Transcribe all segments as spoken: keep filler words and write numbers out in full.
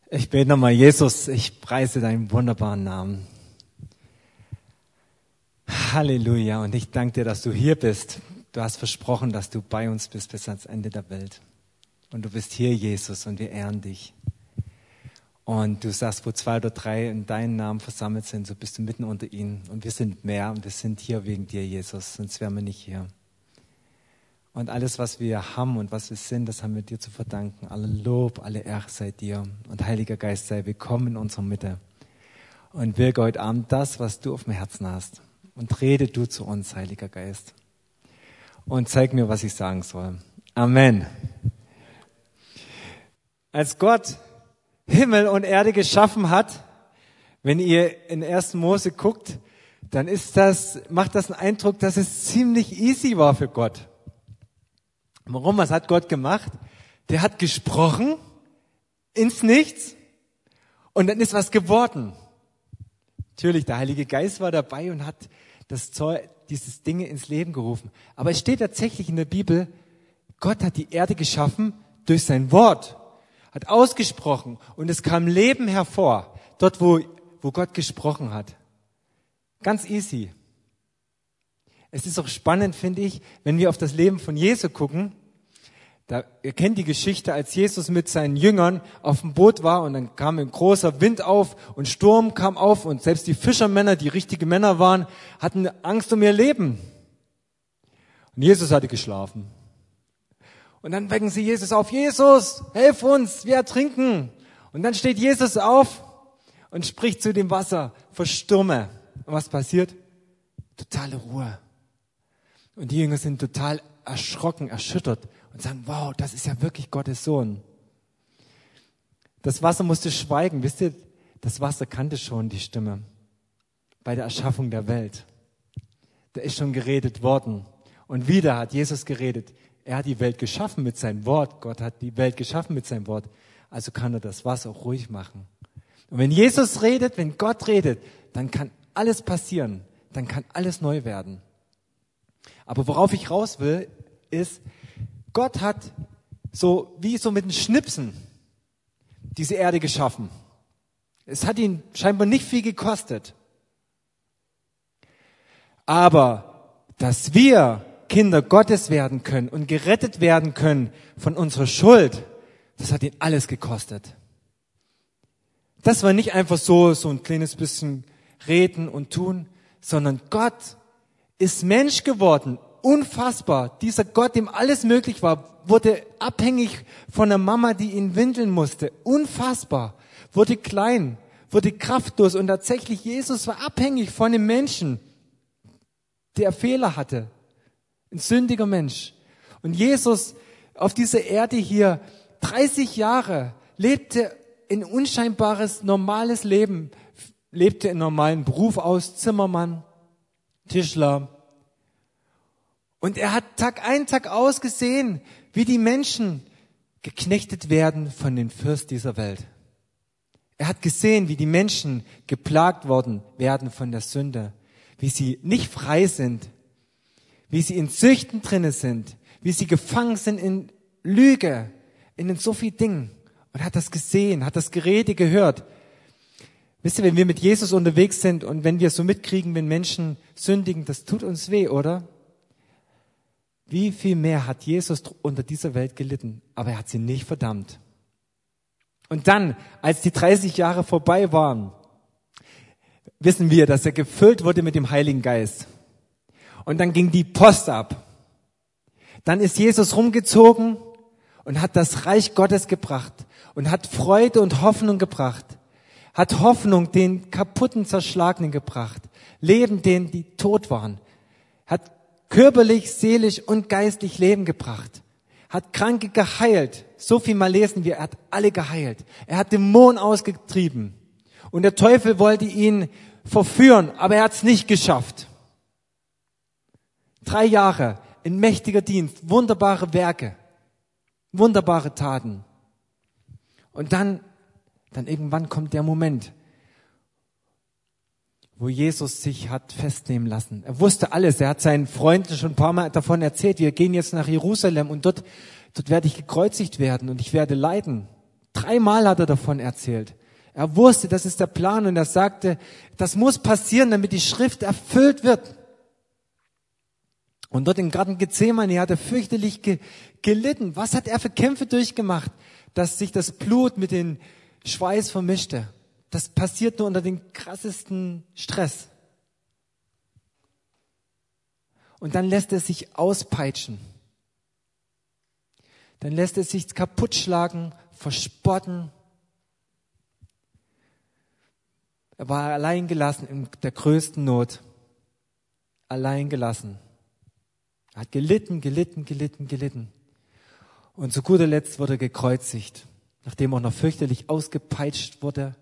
Ich bete nochmal, Jesus, ich preise deinen wunderbaren Namen. Halleluja. Und ich danke dir, dass du hier bist. Du hast versprochen, dass du bei uns bist bis ans Ende der Welt. Und du bist hier, Jesus, und wir ehren dich. Und du sagst, wo zwei oder drei in deinem Namen versammelt sind, so bist du mitten unter ihnen. Und wir sind mehr und wir sind hier wegen dir, Jesus, sonst wären wir nicht hier. Und alles, was wir haben und was wir sind, das haben wir dir zu verdanken. Alle Lob, alle Ehre sei dir. Und Heiliger Geist, sei willkommen in unserer Mitte. Und wirke heute Abend das, was du auf dem Herzen hast. Und rede du zu uns, Heiliger Geist. Und zeig mir, was ich sagen soll. Amen. Als Gott Himmel und Erde geschaffen hat, wenn ihr in ersten Mose guckt, dann ist das, macht das einen Eindruck, dass es ziemlich easy war für Gott. Warum? Was hat Gott gemacht? Der hat gesprochen ins Nichts und dann ist was geworden. Natürlich, der Heilige Geist war dabei und hat das Zeug, dieses Dinge ins Leben gerufen. Aber es steht tatsächlich in der Bibel, Gott hat die Erde geschaffen durch sein Wort, hat ausgesprochen und es kam Leben hervor, dort wo, wo Gott gesprochen hat. Ganz easy. Es ist auch spannend, finde ich, wenn wir auf das Leben von Jesu gucken. Da, ihr kennt die Geschichte, als Jesus mit seinen Jüngern auf dem Boot war und dann kam ein großer Wind auf und Sturm kam auf und selbst die Fischermänner, die richtige Männer waren, hatten Angst um ihr Leben. Und Jesus hatte geschlafen. Und dann wecken sie Jesus auf. Jesus, hilf uns, wir ertrinken. Und dann steht Jesus auf und spricht zu dem Wasser, verstumme. Und was passiert? Totale Ruhe. Und die Jünger sind total erschrocken, erschüttert und sagen, wow, das ist ja wirklich Gottes Sohn. Das Wasser musste schweigen. Wisst ihr, das Wasser kannte schon die Stimme bei der Erschaffung der Welt. Da ist schon geredet worden. Und wieder hat Jesus geredet. Er hat die Welt geschaffen mit seinem Wort. Gott hat die Welt geschaffen mit seinem Wort. Also kann er das Wasser auch ruhig machen. Und wenn Jesus redet, wenn Gott redet, dann kann alles passieren. Dann kann alles neu werden. Aber worauf ich raus will, ist, Gott hat so wie so mit einem Schnipsen diese Erde geschaffen. Es hat ihn scheinbar nicht viel gekostet. Aber dass wir Kinder Gottes werden können und gerettet werden können von unserer Schuld, das hat ihn alles gekostet. Das war nicht einfach so, so ein kleines bisschen reden und tun, sondern Gott ist Mensch geworden. Unfassbar. Dieser Gott, dem alles möglich war, wurde abhängig von einer Mama, die ihn windeln musste. Unfassbar. Wurde klein, wurde kraftlos und tatsächlich Jesus war abhängig von einem Menschen, der Fehler hatte. Ein sündiger Mensch. Und Jesus auf dieser Erde hier dreißig Jahre lebte ein unscheinbares, normales Leben, lebte einen normalen Beruf aus, Zimmermann, Tischler. Und er hat Tag ein, Tag aus gesehen, wie die Menschen geknechtet werden von den Fürsten dieser Welt. Er hat gesehen, wie die Menschen geplagt worden werden von der Sünde, wie sie nicht frei sind, wie sie in Süchten drinne sind, wie sie gefangen sind in Lüge, in so vielen Dingen. Und hat das gesehen, hat das Gerede gehört. Wisst ihr, wenn wir mit Jesus unterwegs sind und wenn wir so mitkriegen, wenn Menschen sündigen, das tut uns weh, oder? Wie viel mehr hat Jesus unter dieser Welt gelitten, aber er hat sie nicht verdammt. Und dann, als die dreißig Jahre vorbei waren, wissen wir, dass er gefüllt wurde mit dem Heiligen Geist. Und dann ging die Post ab. Dann ist Jesus rumgezogen und hat das Reich Gottes gebracht und hat Freude und Hoffnung gebracht. Hat Hoffnung den kaputten, zerschlagenen gebracht. Leben denen, die tot waren. Hat körperlich, seelisch und geistlich Leben gebracht. Hat Kranke geheilt. So viel mal lesen wir, er hat alle geheilt. Er hat Dämonen ausgetrieben. Und der Teufel wollte ihn verführen, aber er hat es nicht geschafft. Drei Jahre, ein mächtiger Dienst, wunderbare Werke, wunderbare Taten. Und dann, dann irgendwann kommt der Moment, wo Jesus sich hat festnehmen lassen. Er wusste alles. Er hat seinen Freunden schon ein paar Mal davon erzählt, wir gehen jetzt nach Jerusalem und dort, dort werde ich gekreuzigt werden und ich werde leiden. Dreimal hat er davon erzählt. Er wusste, das ist der Plan und er sagte, das muss passieren, damit die Schrift erfüllt wird. Und dort im Garten Gethsemane hat er fürchterlich ge- gelitten. Was hat er für Kämpfe durchgemacht, dass sich das Blut mit dem Schweiß vermischte? Das passiert nur unter dem krassesten Stress. Und dann lässt er sich auspeitschen. Dann lässt er sich kaputtschlagen, verspotten. Er war allein gelassen in der größten Not. Allein gelassen. Er hat gelitten, gelitten, gelitten, gelitten. Und zu guter Letzt wurde er gekreuzigt, nachdem er auch noch fürchterlich ausgepeitscht wurde.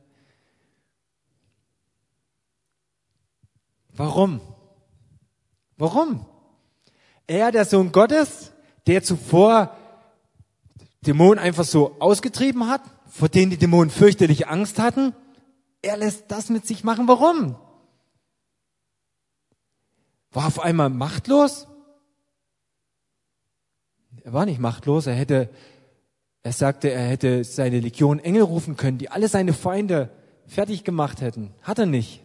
Warum? Warum? Er, der Sohn Gottes, der zuvor Dämonen einfach so ausgetrieben hat, vor denen die Dämonen fürchterlich Angst hatten, er lässt das mit sich machen. Warum? War auf einmal machtlos? Er war nicht machtlos. Er hätte, er sagte, er hätte seine Legion Engel rufen können, die alle seine Feinde fertig gemacht hätten. Hat er nicht.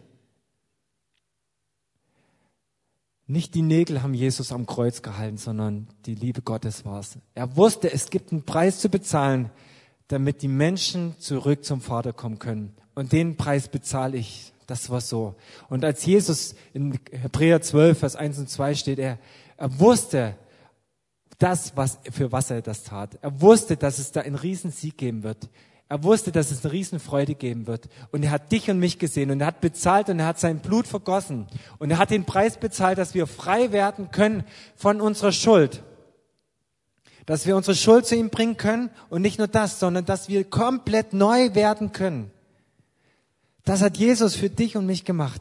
Nicht die Nägel haben Jesus am Kreuz gehalten, sondern die Liebe Gottes war es. Er wusste, es gibt einen Preis zu bezahlen, damit die Menschen zurück zum Vater kommen können. Und den Preis bezahle ich. Das war so. Und als Jesus in Hebräer zwölf, Vers eins und zwei steht, er, er wusste das, was, für was er das tat. Er wusste, dass es da einen Riesensieg geben wird. Er wusste, dass es eine Riesenfreude geben wird. Und er hat dich und mich gesehen und er hat bezahlt und er hat sein Blut vergossen. Und er hat den Preis bezahlt, dass wir frei werden können von unserer Schuld. Dass wir unsere Schuld zu ihm bringen können und nicht nur das, sondern dass wir komplett neu werden können. Das hat Jesus für dich und mich gemacht.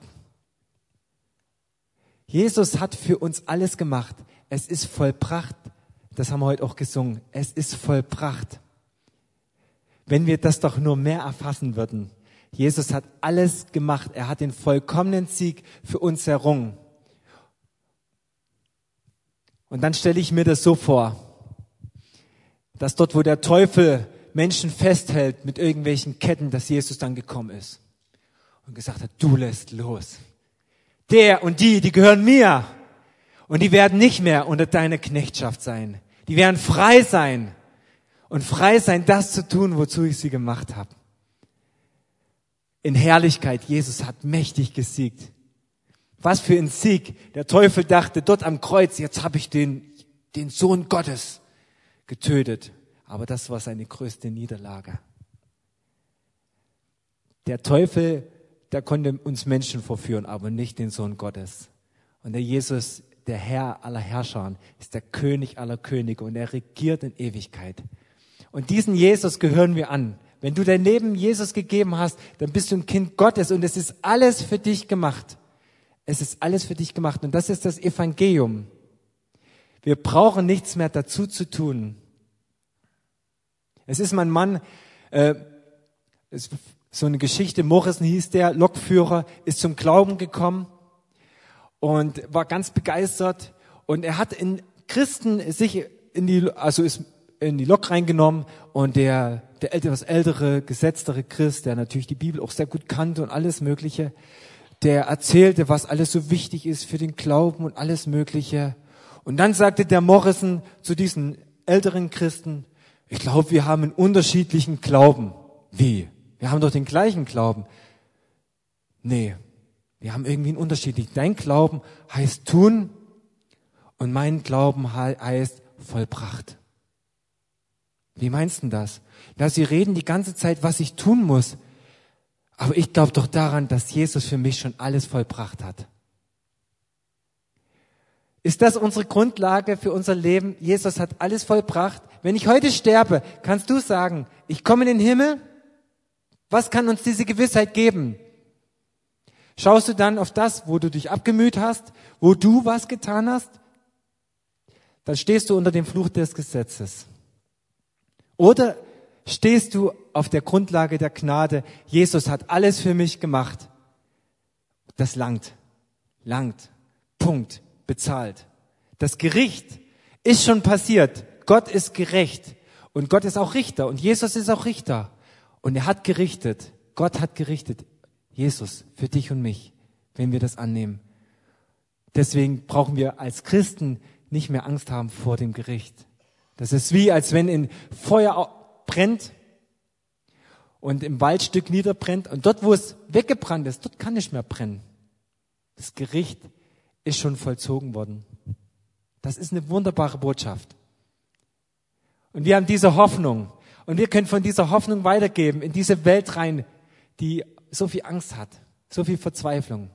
Jesus hat für uns alles gemacht. Es ist vollbracht. Das haben wir heute auch gesungen. Es ist vollbracht. Wenn wir das doch nur mehr erfassen würden. Jesus hat alles gemacht. Er hat den vollkommenen Sieg für uns errungen. Und dann stelle ich mir das so vor, dass dort, wo der Teufel Menschen festhält mit irgendwelchen Ketten, dass Jesus dann gekommen ist und gesagt hat, du lässt los. Der und die, die gehören mir. Und die werden nicht mehr unter deiner Knechtschaft sein. Die werden frei sein. Und frei sein, das zu tun, wozu ich sie gemacht habe. In Herrlichkeit, Jesus hat mächtig gesiegt. Was für ein Sieg. Der Teufel dachte dort am Kreuz, jetzt habe ich den, den Sohn Gottes getötet. Aber das war seine größte Niederlage. Der Teufel, der konnte uns Menschen verführen, aber nicht den Sohn Gottes. Und der Jesus, der Herr aller Herrscher, ist der König aller Könige und er regiert in Ewigkeit. Und diesen Jesus gehören wir an. Wenn du dein Leben Jesus gegeben hast, dann bist du ein Kind Gottes und es ist alles für dich gemacht. Es ist alles für dich gemacht und das ist das Evangelium. Wir brauchen nichts mehr dazu zu tun. Es ist mein Mann, äh, es, so eine Geschichte, Morrison hieß der, Lokführer, ist zum Glauben gekommen und war ganz begeistert und er hat in Christen sich in die, also ist in die Lok reingenommen und der, der etwas ältere, gesetztere Christ, der natürlich die Bibel auch sehr gut kannte und alles Mögliche, der erzählte, was alles so wichtig ist für den Glauben und alles Mögliche. Und dann sagte der Morrison zu diesen älteren Christen, ich glaube, wir haben einen unterschiedlichen Glauben. Wie? Wir haben doch den gleichen Glauben. Nee, wir haben irgendwie einen unterschiedlichen. Dein Glauben heißt tun und mein Glauben heißt vollbracht. Wie meinst du das? Na, sie reden die ganze Zeit, was ich tun muss. Aber ich glaube doch daran, dass Jesus für mich schon alles vollbracht hat. Ist das unsere Grundlage für unser Leben? Jesus hat alles vollbracht. Wenn ich heute sterbe, kannst du sagen, ich komme in den Himmel? Was kann uns diese Gewissheit geben? Schaust du dann auf das, wo du dich abgemüht hast, wo du was getan hast? Dann stehst du unter dem Fluch des Gesetzes. Oder stehst du auf der Grundlage der Gnade, Jesus hat alles für mich gemacht. Das langt, langt, Punkt, bezahlt. Das Gericht ist schon passiert. Gott ist gerecht und Gott ist auch Richter und Jesus ist auch Richter. Und er hat gerichtet, Gott hat gerichtet, Jesus, für dich und mich, wenn wir das annehmen. Deswegen brauchen wir als Christen nicht mehr Angst haben vor dem Gericht. Das ist wie, als wenn ein Feuer brennt und im Waldstück niederbrennt. Und dort, wo es weggebrannt ist, dort kann nicht mehr brennen. Das Gericht ist schon vollzogen worden. Das ist eine wunderbare Botschaft. Und wir haben diese Hoffnung. Und wir können von dieser Hoffnung weitergeben in diese Welt rein, die so viel Angst hat, so viel Verzweiflung.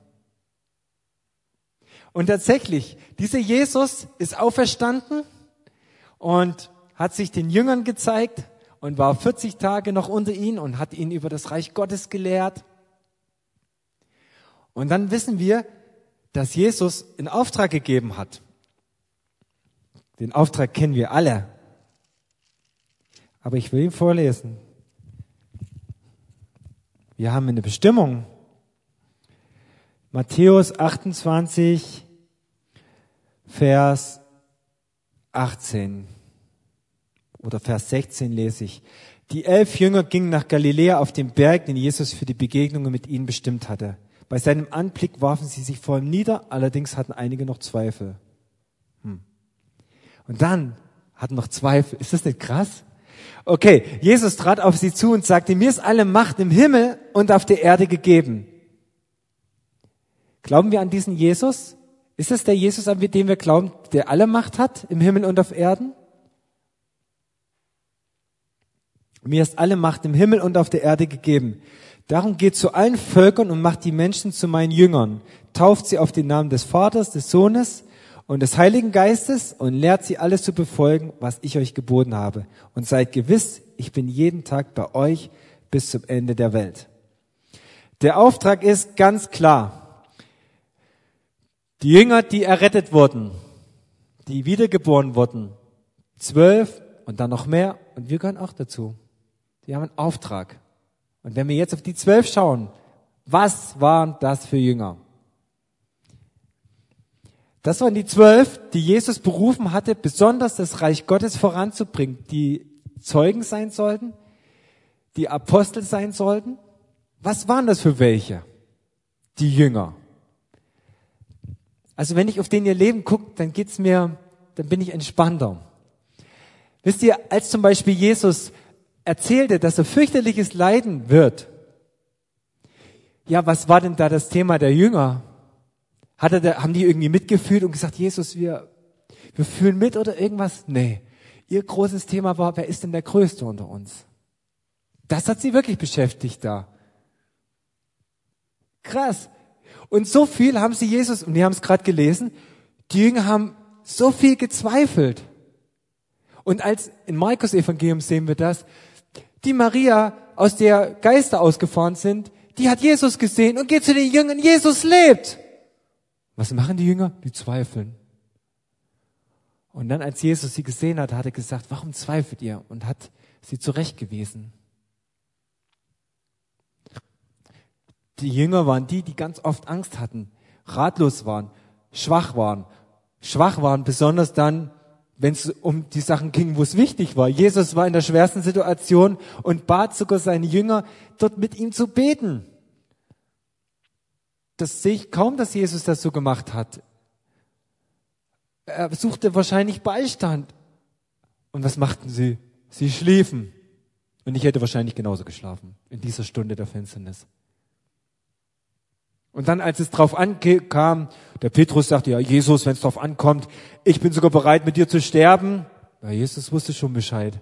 Und tatsächlich, dieser Jesus ist auferstanden und hat sich den Jüngern gezeigt und war vierzig Tage noch unter ihnen und hat ihnen über das Reich Gottes gelehrt. Und dann wissen wir, dass Jesus einen Auftrag gegeben hat. Den Auftrag kennen wir alle. Aber ich will ihn vorlesen. Wir haben eine Bestimmung. Matthäus achtundzwanzig, Vers achtzehn oder Vers sechzehn lese ich. Die elf Jünger gingen nach Galiläa auf den Berg, den Jesus für die Begegnungen mit ihnen bestimmt hatte. Bei seinem Anblick warfen sie sich vor ihm nieder, allerdings hatten einige noch Zweifel. Hm. Und dann hatten noch Zweifel. Ist das nicht krass? Okay, Jesus trat auf sie zu und sagte, mir ist alle Macht im Himmel und auf der Erde gegeben. Glauben wir an diesen Jesus? Ist es der Jesus, an den wir glauben, der alle Macht hat im Himmel und auf Erden? Mir ist alle Macht im Himmel und auf der Erde gegeben. Darum geht zu allen Völkern und macht die Menschen zu meinen Jüngern. Tauft sie auf den Namen des Vaters, des Sohnes und des Heiligen Geistes und lehrt sie alles zu befolgen, was ich euch geboten habe. Und seid gewiss, ich bin jeden Tag bei euch bis zum Ende der Welt. Der Auftrag ist ganz klar. Die Jünger, die errettet wurden, die wiedergeboren wurden, zwölf und dann noch mehr und wir gehören auch dazu. Die haben einen Auftrag. Und wenn wir jetzt auf die zwölf schauen, was waren das für Jünger? Das waren die zwölf, die Jesus berufen hatte, besonders das Reich Gottes voranzubringen, die Zeugen sein sollten, die Apostel sein sollten. Was waren das für welche? Die Jünger. Also wenn ich auf den ihr Leben gucke, dann geht's mir, dann bin ich entspannter. Wisst ihr, als zum Beispiel Jesus erzählte, dass er fürchterliches Leiden wird. Ja, was war denn da das Thema der Jünger? Hat er da, haben die irgendwie mitgefühlt und gesagt, Jesus, wir, wir fühlen mit oder irgendwas? Nee. Ihr großes Thema war, wer ist denn der Größte unter uns? Das hat sie wirklich beschäftigt da. Krass. Und so viel haben sie Jesus, und wir haben es gerade gelesen, die Jünger haben so viel gezweifelt. Und als in Markus Evangelium sehen wir das, die Maria, aus der Geister ausgefahren sind, die hat Jesus gesehen und geht zu den Jüngern, Jesus lebt. Was machen die Jünger? Die zweifeln. Und dann, als Jesus sie gesehen hat, hat er gesagt, warum zweifelt ihr? Und hat sie zurechtgewiesen. Die Jünger waren die, die ganz oft Angst hatten, ratlos waren, schwach waren. Schwach waren besonders dann, wenn es um die Sachen ging, wo es wichtig war. Jesus war in der schwersten Situation und bat sogar seine Jünger, dort mit ihm zu beten. Das sehe ich kaum, dass Jesus das so gemacht hat. Er suchte wahrscheinlich Beistand. Und was machten sie? Sie schliefen. Und ich hätte wahrscheinlich genauso geschlafen in dieser Stunde der Finsternis. Und dann, als es drauf ankam, der Petrus sagte, ja, Jesus, wenn es drauf ankommt, ich bin sogar bereit, mit dir zu sterben. Ja, Jesus wusste schon Bescheid,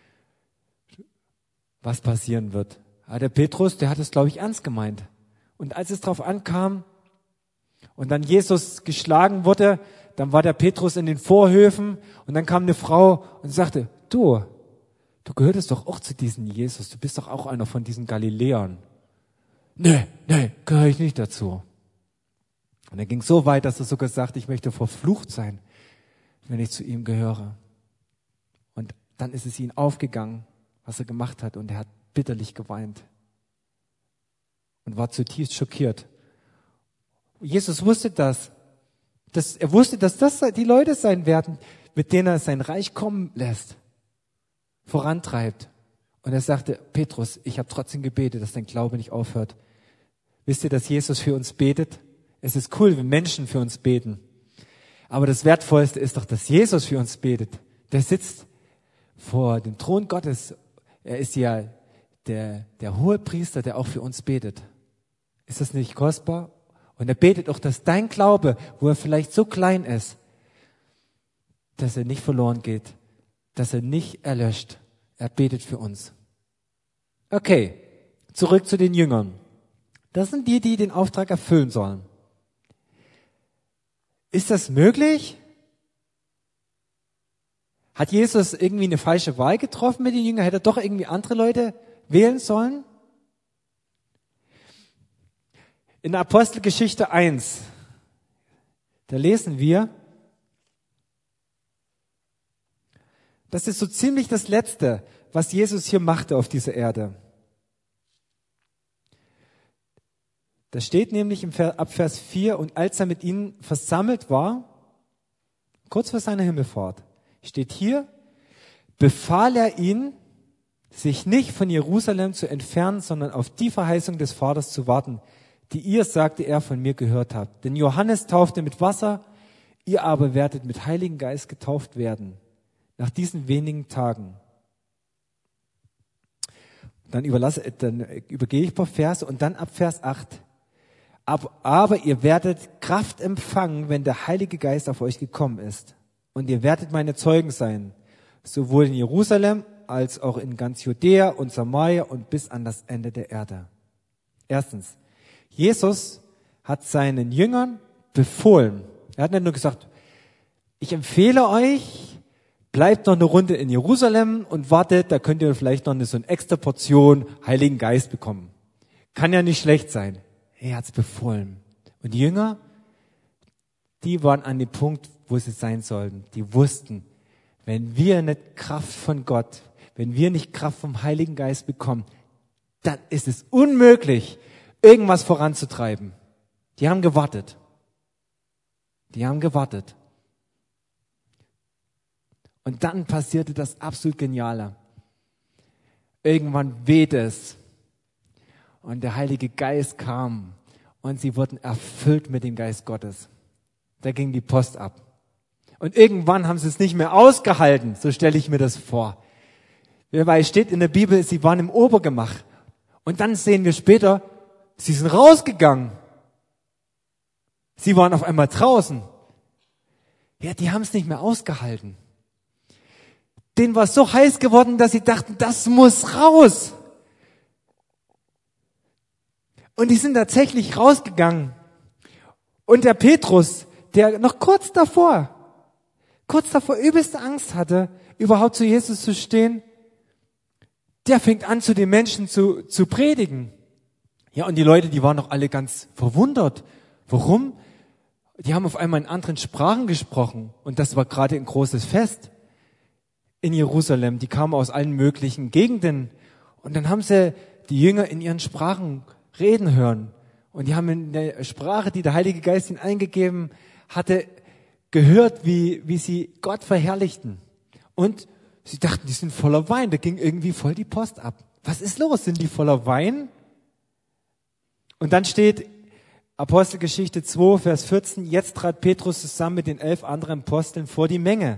was passieren wird. Aber der Petrus, der hat es, glaube ich, ernst gemeint. Und als es drauf ankam und dann Jesus geschlagen wurde, dann war der Petrus in den Vorhöfen und dann kam eine Frau und sagte, du, du gehörtest doch auch zu diesem Jesus, du bist doch auch einer von diesen Galiläern. Nee, nee, gehöre ich nicht dazu. Und er ging so weit, dass er sogar sagte, ich möchte verflucht sein, wenn ich zu ihm gehöre. Und dann ist es ihm aufgegangen, was er gemacht hat, und er hat bitterlich geweint und war zutiefst schockiert. Jesus wusste das. das er wusste, dass das die Leute sein werden, mit denen er sein Reich kommen lässt, vorantreibt. Und er sagte, Petrus, ich habe trotzdem gebetet, dass dein Glaube nicht aufhört. Wisst ihr, dass Jesus für uns betet? Es ist cool, wenn Menschen für uns beten. Aber das Wertvollste ist doch, dass Jesus für uns betet. Der sitzt vor dem Thron Gottes. Er ist ja der, der Hohepriester, der auch für uns betet. Ist das nicht kostbar? Und er betet auch, dass dein Glaube, wo er vielleicht so klein ist, dass er nicht verloren geht, dass er nicht erlöscht. Er betet für uns. Okay, zurück zu den Jüngern. Das sind die, die den Auftrag erfüllen sollen. Ist das möglich? Hat Jesus irgendwie eine falsche Wahl getroffen mit den Jüngern? Hätte er doch irgendwie andere Leute wählen sollen? In der Apostelgeschichte eins, da lesen wir, das ist so ziemlich das Letzte, was Jesus hier machte auf dieser Erde. Da steht nämlich im Vers, ab Vers vier, und als er mit ihnen versammelt war, kurz vor seiner Himmelfahrt, steht hier, befahl er ihnen, sich nicht von Jerusalem zu entfernen, sondern auf die Verheißung des Vaters zu warten, die ihr, sagte er, von mir gehört habt. Denn Johannes taufte mit Wasser, ihr aber werdet mit Heiligen Geist getauft werden. Nach diesen wenigen Tagen. Dann, überlasse, dann übergehe ich ein paar Verse und dann ab Vers acht. Aber, aber ihr werdet Kraft empfangen, wenn der Heilige Geist auf euch gekommen ist. Und ihr werdet meine Zeugen sein, sowohl in Jerusalem als auch in ganz Judäa und Samaria und bis an das Ende der Erde. Erstens, Jesus hat seinen Jüngern befohlen. Er hat nicht nur gesagt, ich empfehle euch, bleibt noch eine Runde in Jerusalem und wartet, da könnt ihr vielleicht noch eine, so eine extra Portion Heiligen Geist bekommen. Kann ja nicht schlecht sein. Er hat's befohlen. Und die Jünger, die waren an dem Punkt, wo sie sein sollten. Die wussten, wenn wir nicht Kraft von Gott, wenn wir nicht Kraft vom Heiligen Geist bekommen, dann ist es unmöglich, irgendwas voranzutreiben. Die haben gewartet. Die haben gewartet. Und dann passierte das absolut Geniale. Irgendwann wehte es. Und der Heilige Geist kam. Und sie wurden erfüllt mit dem Geist Gottes. Da ging die Post ab. Und irgendwann haben sie es nicht mehr ausgehalten. So stelle ich mir das vor. Weil es steht in der Bibel, sie waren im Obergemach. Und dann sehen wir später, sie sind rausgegangen. Sie waren auf einmal draußen. Ja, die haben es nicht mehr ausgehalten. Denen war es so heiß geworden, dass sie dachten, das muss raus. Und die sind tatsächlich rausgegangen. Und der Petrus, der noch kurz davor, kurz davor übelste Angst hatte, überhaupt zu Jesus zu stehen, der fängt an, zu den Menschen zu, zu predigen. Ja, und die Leute, die waren noch alle ganz verwundert. Warum? Die haben auf einmal in anderen Sprachen gesprochen. Und das war gerade ein großes Fest in Jerusalem. Die kamen aus allen möglichen Gegenden. Und dann haben sie die Jünger in ihren Sprachen reden hören. Und die haben in der Sprache, die der Heilige Geist ihnen eingegeben hatte, gehört, wie, wie sie Gott verherrlichten. Und sie dachten, die sind voller Wein. Da ging irgendwie voll die Post ab. Was ist los? Sind die voller Wein? Und dann steht Apostelgeschichte zwei, Vers vierzehn, jetzt trat Petrus zusammen mit den elf anderen Aposteln vor die Menge.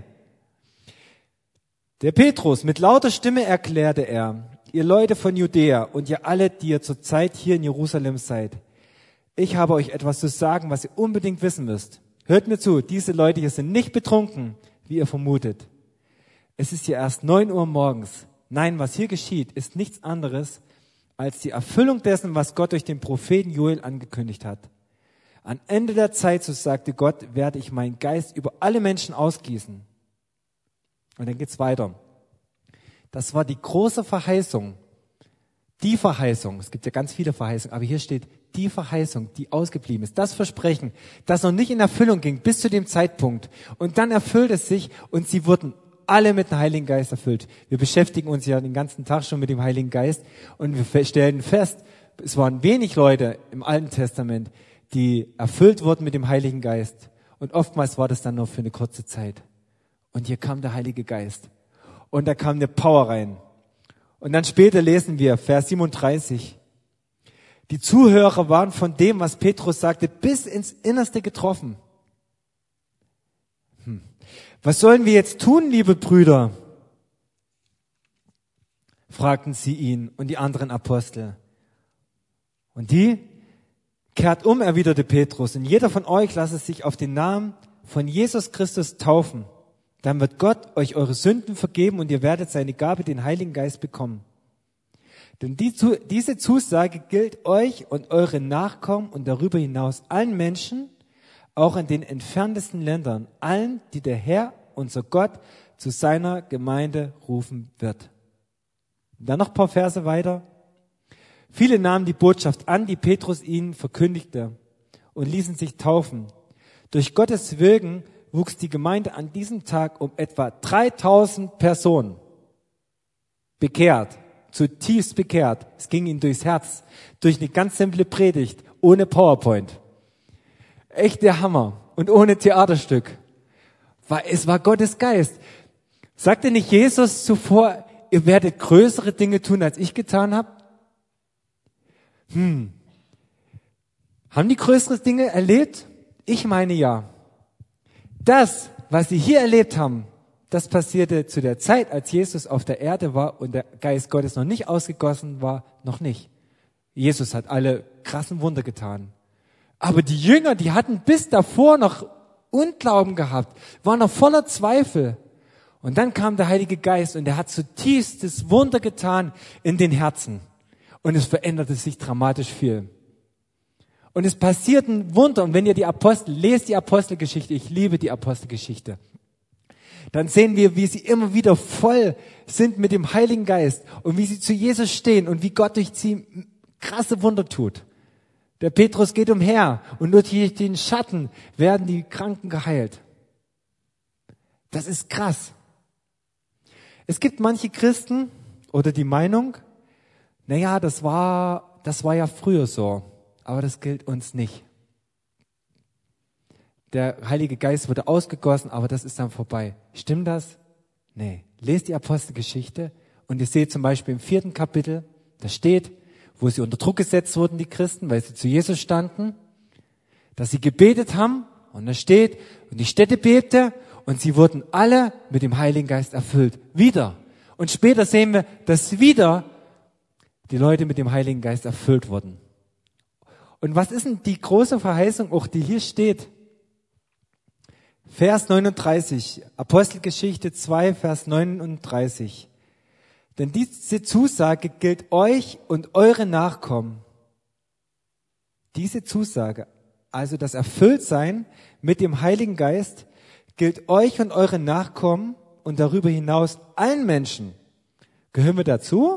Der Petrus, mit lauter Stimme erklärte er, ihr Leute von Judäa und ihr alle, die ihr zurzeit hier in Jerusalem seid, ich habe euch etwas zu sagen, was ihr unbedingt wissen müsst. Hört mir zu, diese Leute hier sind nicht betrunken, wie ihr vermutet. Es ist hier erst neun Uhr morgens. Nein, was hier geschieht, ist nichts anderes als die Erfüllung dessen, was Gott durch den Propheten Joel angekündigt hat. Am Ende der Zeit, so sagte Gott, werde ich meinen Geist über alle Menschen ausgießen. Und dann geht's weiter. Das war die große Verheißung. Die Verheißung. Es gibt ja ganz viele Verheißungen, aber hier steht die Verheißung, die ausgeblieben ist. Das Versprechen, das noch nicht in Erfüllung ging bis zu dem Zeitpunkt. Und dann erfüllt es sich und sie wurden alle mit dem Heiligen Geist erfüllt. Wir beschäftigen uns ja den ganzen Tag schon mit dem Heiligen Geist und wir stellen fest, es waren wenig Leute im Alten Testament, die erfüllt wurden mit dem Heiligen Geist. Und oftmals war das dann nur für eine kurze Zeit. Und hier kam der Heilige Geist. Und da kam eine Power rein. Und dann später lesen wir, Vers siebenunddreißig. Die Zuhörer waren von dem, was Petrus sagte, bis ins Innerste getroffen. Hm. Was sollen wir jetzt tun, liebe Brüder? Fragten sie ihn und die anderen Apostel. Und die? Kehrt um, erwiderte Petrus, und jeder von euch lasse sich auf den Namen von Jesus Christus taufen. Dann wird Gott euch eure Sünden vergeben und ihr werdet seine Gabe, den Heiligen Geist, bekommen. Denn die, diese Zusage gilt euch und euren Nachkommen und darüber hinaus allen Menschen, auch in den entferntesten Ländern, allen, die der Herr, unser Gott, zu seiner Gemeinde rufen wird. Dann noch ein paar Verse weiter. Viele nahmen die Botschaft an, die Petrus ihnen verkündigte, und ließen sich taufen. Durch Gottes Wirken wuchs die Gemeinde an diesem Tag um etwa dreitausend Personen. Bekehrt, zutiefst bekehrt. Es ging ihnen durchs Herz, durch eine ganz simple Predigt, ohne PowerPoint. Echt der Hammer und ohne Theaterstück. Es war Gottes Geist. Sagte nicht Jesus zuvor, ihr werdet größere Dinge tun, als ich getan habe? Hm. Haben die größere Dinge erlebt? Ich meine ja. Das, was sie hier erlebt haben, das passierte zu der Zeit, als Jesus auf der Erde war und der Geist Gottes noch nicht ausgegossen war, noch nicht. Jesus hat alle krassen Wunder getan. Aber die Jünger, die hatten bis davor noch Unglauben gehabt, waren noch voller Zweifel. Und dann kam der Heilige Geist und er hat zutiefstes Wunder getan in den Herzen. Und es veränderte sich dramatisch viel. Und es passierten Wunder. Und wenn ihr die Apostel, lest die Apostelgeschichte, ich liebe die Apostelgeschichte, dann sehen wir, wie sie immer wieder voll sind mit dem Heiligen Geist und wie sie zu Jesus stehen und wie Gott durch sie krasse Wunder tut. Der Petrus geht umher und nur durch den Schatten werden die Kranken geheilt. Das ist krass. Es gibt manche Christen oder die Meinung, naja, das war, das war ja früher so, aber das gilt uns nicht. Der Heilige Geist wurde ausgegossen, aber das ist dann vorbei. Stimmt das? Nee. Lest die Apostelgeschichte und ihr seht zum Beispiel im vierten Kapitel, da steht, wo sie unter Druck gesetzt wurden, die Christen, weil sie zu Jesus standen, dass sie gebetet haben und da steht, und die Stätte bebte und sie wurden alle mit dem Heiligen Geist erfüllt. Wieder. Und später sehen wir, dass wieder die Leute mit dem Heiligen Geist erfüllt wurden. Und was ist denn die große Verheißung, auch die hier steht? Vers neununddreißig, Apostelgeschichte zwei, Vers neununddreißig. Denn diese Zusage gilt euch und eure Nachkommen. Diese Zusage, also das Erfülltsein mit dem Heiligen Geist, gilt euch und eure Nachkommen und darüber hinaus allen Menschen. Gehören wir dazu?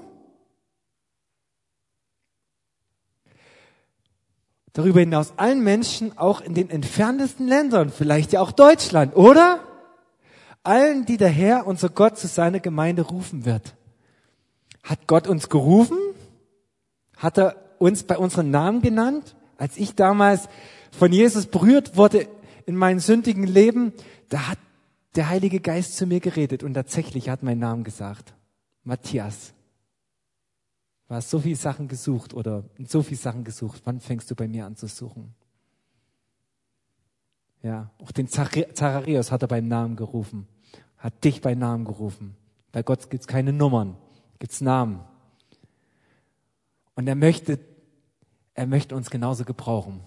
Darüber hinaus allen Menschen, auch in den entferntesten Ländern, vielleicht ja auch Deutschland, oder? Allen, die der Herr, unser Gott, zu seiner Gemeinde rufen wird. Hat Gott uns gerufen? Hat er uns bei unseren Namen genannt? Als ich damals von Jesus berührt wurde in meinem sündigen Leben, da hat der Heilige Geist zu mir geredet und tatsächlich hat mein Namen gesagt. Matthias. Du hast so viele Sachen gesucht oder so viele Sachen gesucht. Wann fängst du bei mir an zu suchen? Ja, auch den Zacharias hat er beim Namen gerufen. Hat dich beim Namen gerufen. Bei Gott gibt's keine Nummern, gibt's Namen. Und er möchte, er möchte uns genauso gebrauchen.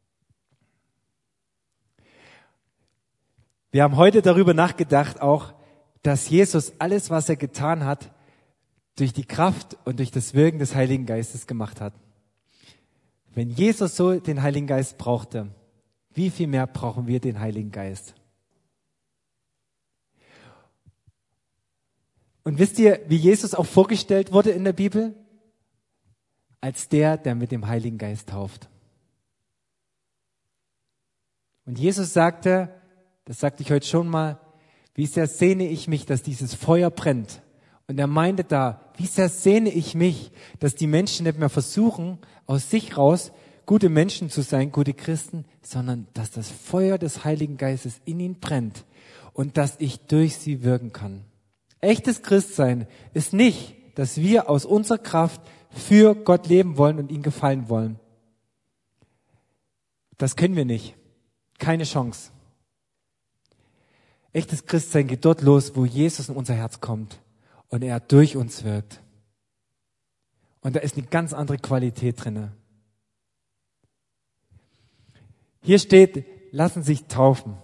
Wir haben heute darüber nachgedacht auch, dass Jesus alles, was er getan hat, durch die Kraft und durch das Wirken des Heiligen Geistes gemacht hat. Wenn Jesus so den Heiligen Geist brauchte, wie viel mehr brauchen wir den Heiligen Geist? Und wisst ihr, wie Jesus auch vorgestellt wurde in der Bibel? Als der, der mit dem Heiligen Geist tauft. Und Jesus sagte, das sagte ich heute schon mal, wie sehr sehne ich mich, dass dieses Feuer brennt. Und er meinte da, wie sehr sehne ich mich, dass die Menschen nicht mehr versuchen, aus sich raus gute Menschen zu sein, gute Christen, sondern dass das Feuer des Heiligen Geistes in ihnen brennt und dass ich durch sie wirken kann. Echtes Christsein ist nicht dass wir aus unserer Kraft für Gott leben wollen und ihm gefallen wollen. Das können wir nicht. Keine Chance. Echtes Christsein geht dort los, wo Jesus in unser Herz kommt und er durch uns wirkt. Und da ist eine ganz andere Qualität drinne. Hier steht, lassen sich taufen.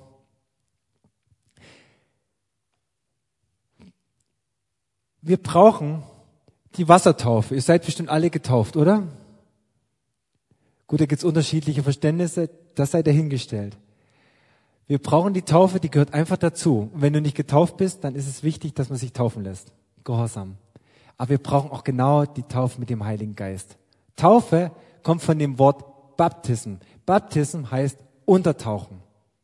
Wir brauchen die Wassertaufe. Ihr seid bestimmt alle getauft, oder? Gut, da gibt es unterschiedliche Verständnisse, das sei dahingestellt. Wir brauchen die Taufe, die gehört einfach dazu. Und wenn du nicht getauft bist, dann ist es wichtig, dass man sich taufen lässt. Gehorsam. Aber wir brauchen auch genau die Taufe mit dem Heiligen Geist. Taufe kommt von dem Wort Baptism. Baptism heißt untertauchen.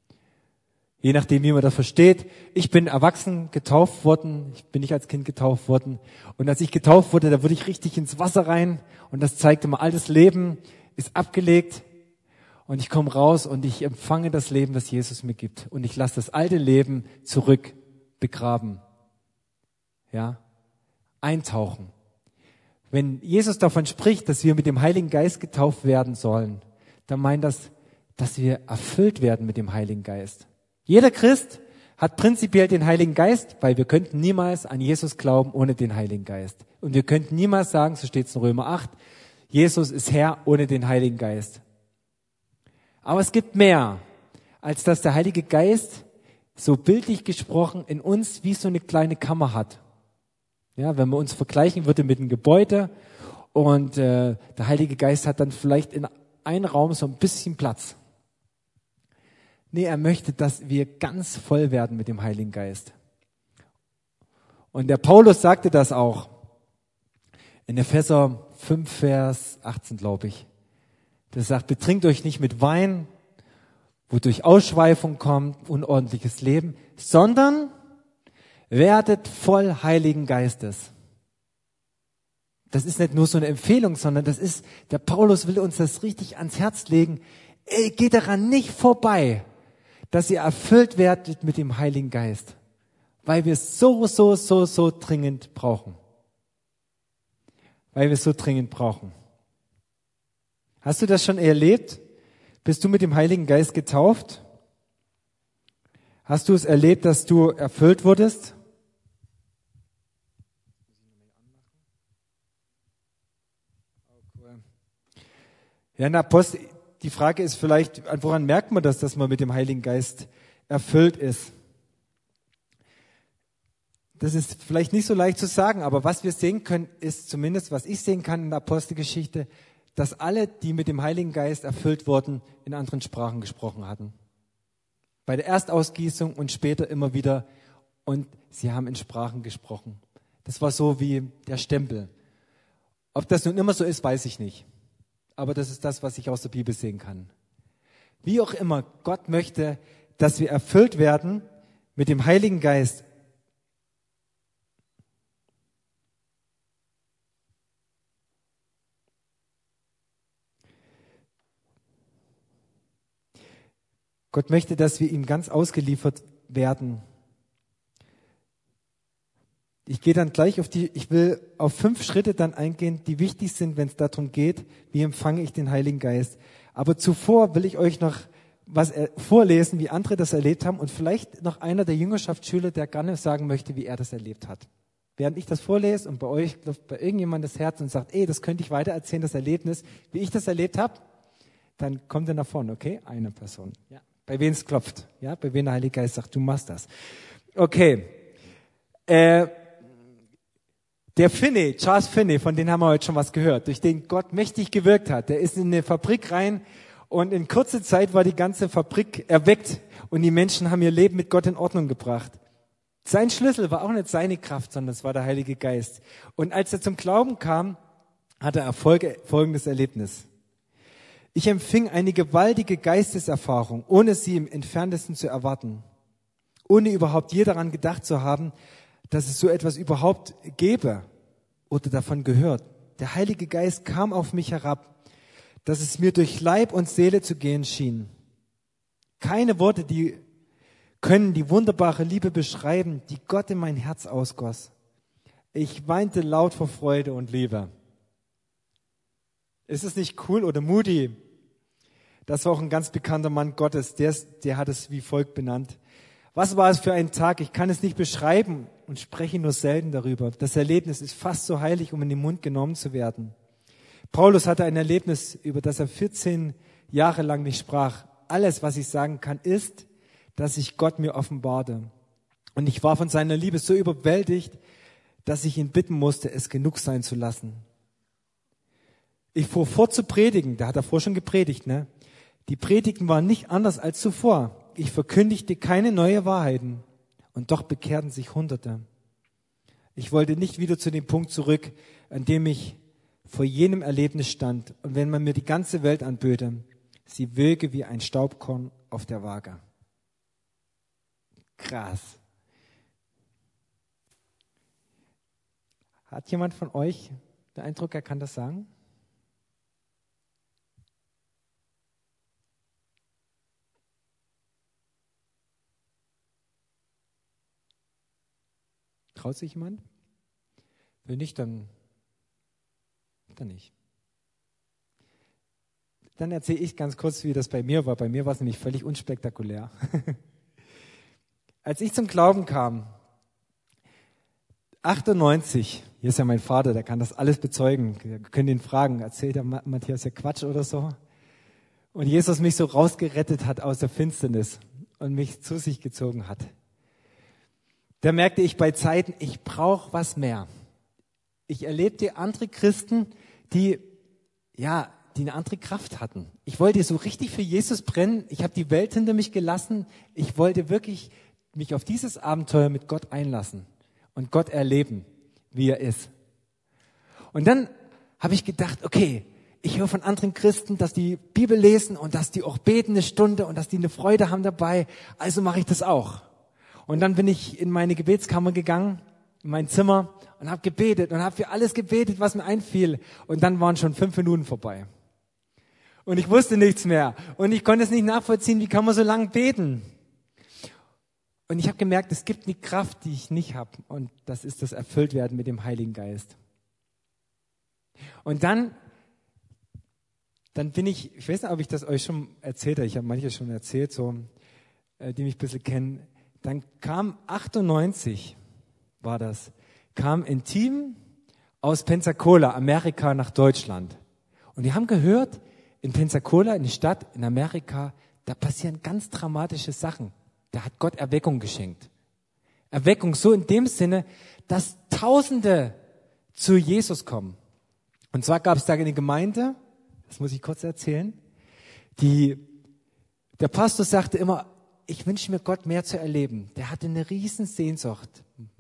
Je nachdem, wie man das versteht. Ich bin erwachsen getauft worden. Ich bin nicht als Kind getauft worden. Und als ich getauft wurde, da wurde ich richtig ins Wasser rein. Und das zeigte mir, altes Leben ist abgelegt. Und ich komme raus und ich empfange das Leben, das Jesus mir gibt. Und ich lasse das alte Leben zurück begraben. Ja? Eintauchen. Wenn Jesus davon spricht, dass wir mit dem Heiligen Geist getauft werden sollen, dann meint das, dass wir erfüllt werden mit dem Heiligen Geist. Jeder Christ hat prinzipiell den Heiligen Geist, weil wir könnten niemals an Jesus glauben ohne den Heiligen Geist. Und wir könnten niemals sagen, so steht es in Römer acht, Jesus ist Herr ohne den Heiligen Geist. Aber es gibt mehr, als dass der Heilige Geist, so bildlich gesprochen, in uns wie so eine kleine Kammer hat. Ja, wenn man uns vergleichen würde mit einem Gebäude und äh, der Heilige Geist hat dann vielleicht in einem Raum so ein bisschen Platz. Nee, er möchte, dass wir ganz voll werden mit dem Heiligen Geist. Und der Paulus sagte das auch in Epheser fünf, Vers achtzehn, glaube ich. Das sagt, betrinkt euch nicht mit Wein, wodurch Ausschweifung kommt, unordentliches Leben, sondern werdet voll Heiligen Geistes. Das ist nicht nur so eine Empfehlung, sondern das ist, der Paulus will uns das richtig ans Herz legen. Ey, geht daran nicht vorbei, dass ihr erfüllt werdet mit dem Heiligen Geist. Weil wir es so, so, so, so dringend brauchen. Weil wir es so dringend brauchen. Hast du das schon erlebt? Bist du mit dem Heiligen Geist getauft? Hast du es erlebt, dass du erfüllt wurdest? Ja, na, Post, die Frage ist vielleicht, woran merkt man das, dass man mit dem Heiligen Geist erfüllt ist? Das ist vielleicht nicht so leicht zu sagen, aber was wir sehen können, ist zumindest, was ich sehen kann in der Apostelgeschichte, dass alle, die mit dem Heiligen Geist erfüllt wurden, in anderen Sprachen gesprochen hatten. Bei der Erstausgießung und später immer wieder. Und sie haben in Sprachen gesprochen. Das war so wie der Stempel. Ob das nun immer so ist, weiß ich nicht. Aber das ist das, was ich aus der Bibel sehen kann. Wie auch immer, Gott möchte, dass wir erfüllt werden mit dem Heiligen Geist. Gott möchte, dass wir ihm ganz ausgeliefert werden. Ich gehe dann gleich auf die, ich will auf fünf Schritte dann eingehen, die wichtig sind, wenn es darum geht, wie empfange ich den Heiligen Geist. Aber zuvor will ich euch noch was vorlesen, wie andere das erlebt haben und vielleicht noch einer der Jüngerschaftsschüler, der gerne sagen möchte, wie er das erlebt hat. Während ich das vorlese und bei euch klopft bei irgendjemandem das Herz und sagt, ey, das könnte ich weitererzählen, das Erlebnis, wie ich das erlebt habe, dann kommt er nach vorne, okay? Eine Person. Ja. Bei wem es klopft, ja? Bei wem der Heilige Geist sagt, du machst das. Okay. Äh, Der Finney, Charles Finney, von dem haben wir heute schon was gehört, durch den Gott mächtig gewirkt hat. Der ist in eine Fabrik rein und in kurzer Zeit war die ganze Fabrik erweckt und die Menschen haben ihr Leben mit Gott in Ordnung gebracht. Sein Schlüssel war auch nicht seine Kraft, sondern es war der Heilige Geist. Und als er zum Glauben kam, hatte er Folge, folgendes Erlebnis. Ich empfing eine gewaltige Geisteserfahrung, ohne sie im Entferntesten zu erwarten, ohne überhaupt je daran gedacht zu haben, dass es so etwas überhaupt gäbe oder davon gehört. Der Heilige Geist kam auf mich herab, dass es mir durch Leib und Seele zu gehen schien. Keine Worte, die können die wunderbare Liebe beschreiben, die Gott in mein Herz ausgoss. Ich weinte laut vor Freude und Liebe. Ist es nicht cool? Oder Moody, das war auch ein ganz bekannter Mann Gottes, der, der hat es wie folgt benannt. Was war es für ein Tag? Ich kann es nicht beschreiben und spreche nur selten darüber. Das Erlebnis ist fast so heilig, um in den Mund genommen zu werden. Paulus hatte ein Erlebnis, über das er vierzehn Jahre lang nicht sprach. Alles, was ich sagen kann, ist, dass sich Gott mir offenbarte. Und ich war von seiner Liebe so überwältigt, dass ich ihn bitten musste, es genug sein zu lassen. Ich fuhr fort zu predigen. Da hat er vorher schon gepredigt, ne? Die Predigten waren nicht anders als zuvor. Ich verkündigte keine neuen Wahrheiten. Und doch bekehrten sich Hunderte. Ich wollte nicht wieder zu dem Punkt zurück, an dem ich vor jenem Erlebnis stand. Und wenn man mir die ganze Welt anböte, sie wöge wie ein Staubkorn auf der Waage. Krass. Hat jemand von euch den Eindruck, er kann das sagen? Traut sich jemand? Wenn nicht, dann, dann nicht. Dann erzähle ich ganz kurz, wie das bei mir war. Bei mir war es nämlich völlig unspektakulär. Als ich zum Glauben kam, achtundneunzig, hier ist ja mein Vater, der kann das alles bezeugen. Wir können ihn fragen, erzählt der Matthias ja Quatsch oder so? Und Jesus mich so rausgerettet hat aus der Finsternis und mich zu sich gezogen hat. Da merkte ich bei Zeiten, ich brauche was mehr. Ich erlebte andere Christen, die, ja, die eine andere Kraft hatten. Ich wollte so richtig für Jesus brennen. Ich habe die Welt hinter mich gelassen. Ich wollte wirklich mich auf dieses Abenteuer mit Gott einlassen und Gott erleben, wie er ist. Und dann habe ich gedacht, okay, ich höre von anderen Christen, dass die Bibel lesen und dass die auch beten eine Stunde und dass die eine Freude haben dabei. Also mache ich das auch. Und dann bin ich in meine Gebetskammer gegangen, in mein Zimmer und habe gebetet und habe für alles gebetet, was mir einfiel. Und dann waren schon fünf Minuten vorbei. Und ich wusste nichts mehr. Und ich konnte es nicht nachvollziehen, wie kann man so lange beten? Und ich habe gemerkt, es gibt eine Kraft, die ich nicht habe. Und das ist das Erfülltwerden mit dem Heiligen Geist. Und dann, dann bin ich, ich weiß nicht, ob ich das euch schon erzählt habe. Ich habe manche schon erzählt, so, die mich ein bisschen kennen. Dann kam achtundneunzig, war das, kam ein Team aus Pensacola, Amerika, nach Deutschland. Und die haben gehört, in Pensacola, in der Stadt in Amerika, da passieren ganz dramatische Sachen. Da hat Gott Erweckung geschenkt. Erweckung so in dem Sinne, dass Tausende zu Jesus kommen. Und zwar gab es da eine Gemeinde, das muss ich kurz erzählen, die, der Pastor sagte immer, ich wünsche mir Gott mehr zu erleben. Der hatte eine riesen Sehnsucht.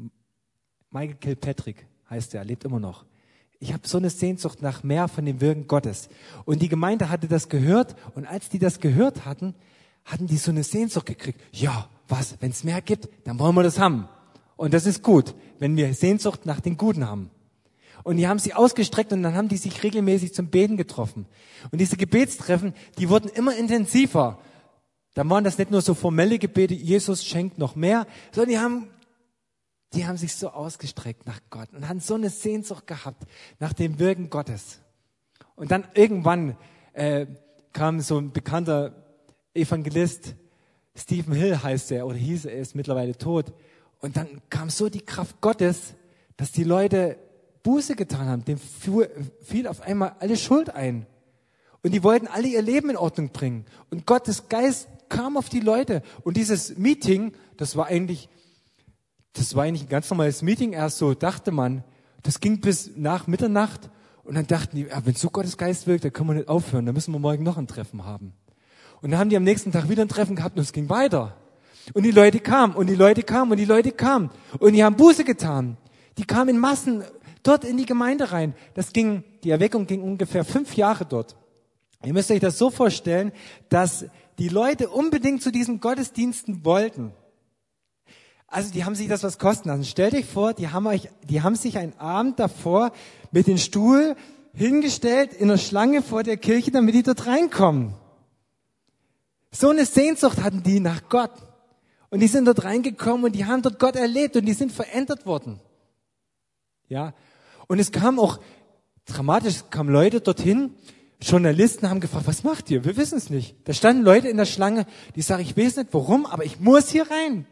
Michael Kilpatrick heißt er, lebt immer noch. Ich habe so eine Sehnsucht nach mehr von dem Wirken Gottes. Und die Gemeinde hatte das gehört. Und als die das gehört hatten, hatten die so eine Sehnsucht gekriegt. Ja, was, wenn es mehr gibt, dann wollen wir das haben. Und das ist gut, wenn wir Sehnsucht nach den Guten haben. Und die haben sie ausgestreckt und dann haben die sich regelmäßig zum Beten getroffen. Und diese Gebetstreffen, die wurden immer intensiver. Dann waren das nicht nur so formelle Gebete, Jesus schenkt noch mehr, sondern die haben, die haben sich so ausgestreckt nach Gott und haben so eine Sehnsucht gehabt nach dem Wirken Gottes. Und dann irgendwann äh, kam so ein bekannter Evangelist, Stephen Hill heißt er, oder hieß er, er ist mittlerweile tot. Und dann kam so die Kraft Gottes, dass die Leute Buße getan haben. Dem fiel auf einmal alle Schuld ein. Und die wollten alle ihr Leben in Ordnung bringen. Und Gottes Geist kam auf die Leute. Und dieses Meeting, das war eigentlich, das war eigentlich ein ganz normales Meeting. Erst so dachte man, das ging bis nach Mitternacht. Und dann dachten die, ja, wenn so Gottes Geist wirkt, dann können wir nicht aufhören. Dann müssen wir morgen noch ein Treffen haben. Und dann haben die am nächsten Tag wieder ein Treffen gehabt und es ging weiter. Und die Leute kamen und die Leute kamen und die Leute kamen. Und die haben Buße getan. Die kamen in Massen dort in die Gemeinde rein. Das ging, die Erweckung ging ungefähr fünf Jahre dort. Ihr müsst euch das so vorstellen, dass die Leute unbedingt zu diesen Gottesdiensten wollten. Also die haben sich das was kosten lassen. Stellt euch vor, die haben euch, die haben sich einen Abend davor mit dem Stuhl hingestellt in der Schlange vor der Kirche, damit die dort reinkommen. So eine Sehnsucht hatten die nach Gott. Und die sind dort reingekommen und die haben dort Gott erlebt und die sind verändert worden. Ja. Und es kam auch dramatisch, es kamen Leute dorthin, Journalisten haben gefragt, was macht ihr? Wir wissen es nicht. Da standen Leute in der Schlange, die sagen, ich weiß nicht warum, aber ich muss hier rein.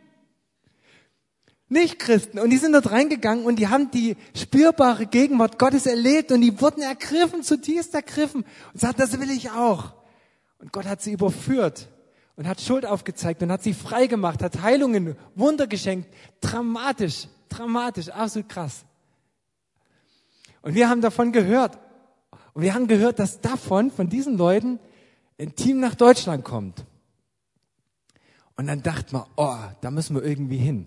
Nicht Christen. Und die sind dort reingegangen und die haben die spürbare Gegenwart Gottes erlebt und die wurden ergriffen, zutiefst ergriffen und sagten, das will ich auch. Und Gott hat sie überführt und hat Schuld aufgezeigt und hat sie frei gemacht, hat Heilungen, Wunder geschenkt. Dramatisch, dramatisch, absolut krass. Und wir haben davon gehört. Und wir haben gehört, dass davon, von diesen Leuten, ein Team nach Deutschland kommt. Und dann dachte man, oh, da müssen wir irgendwie hin.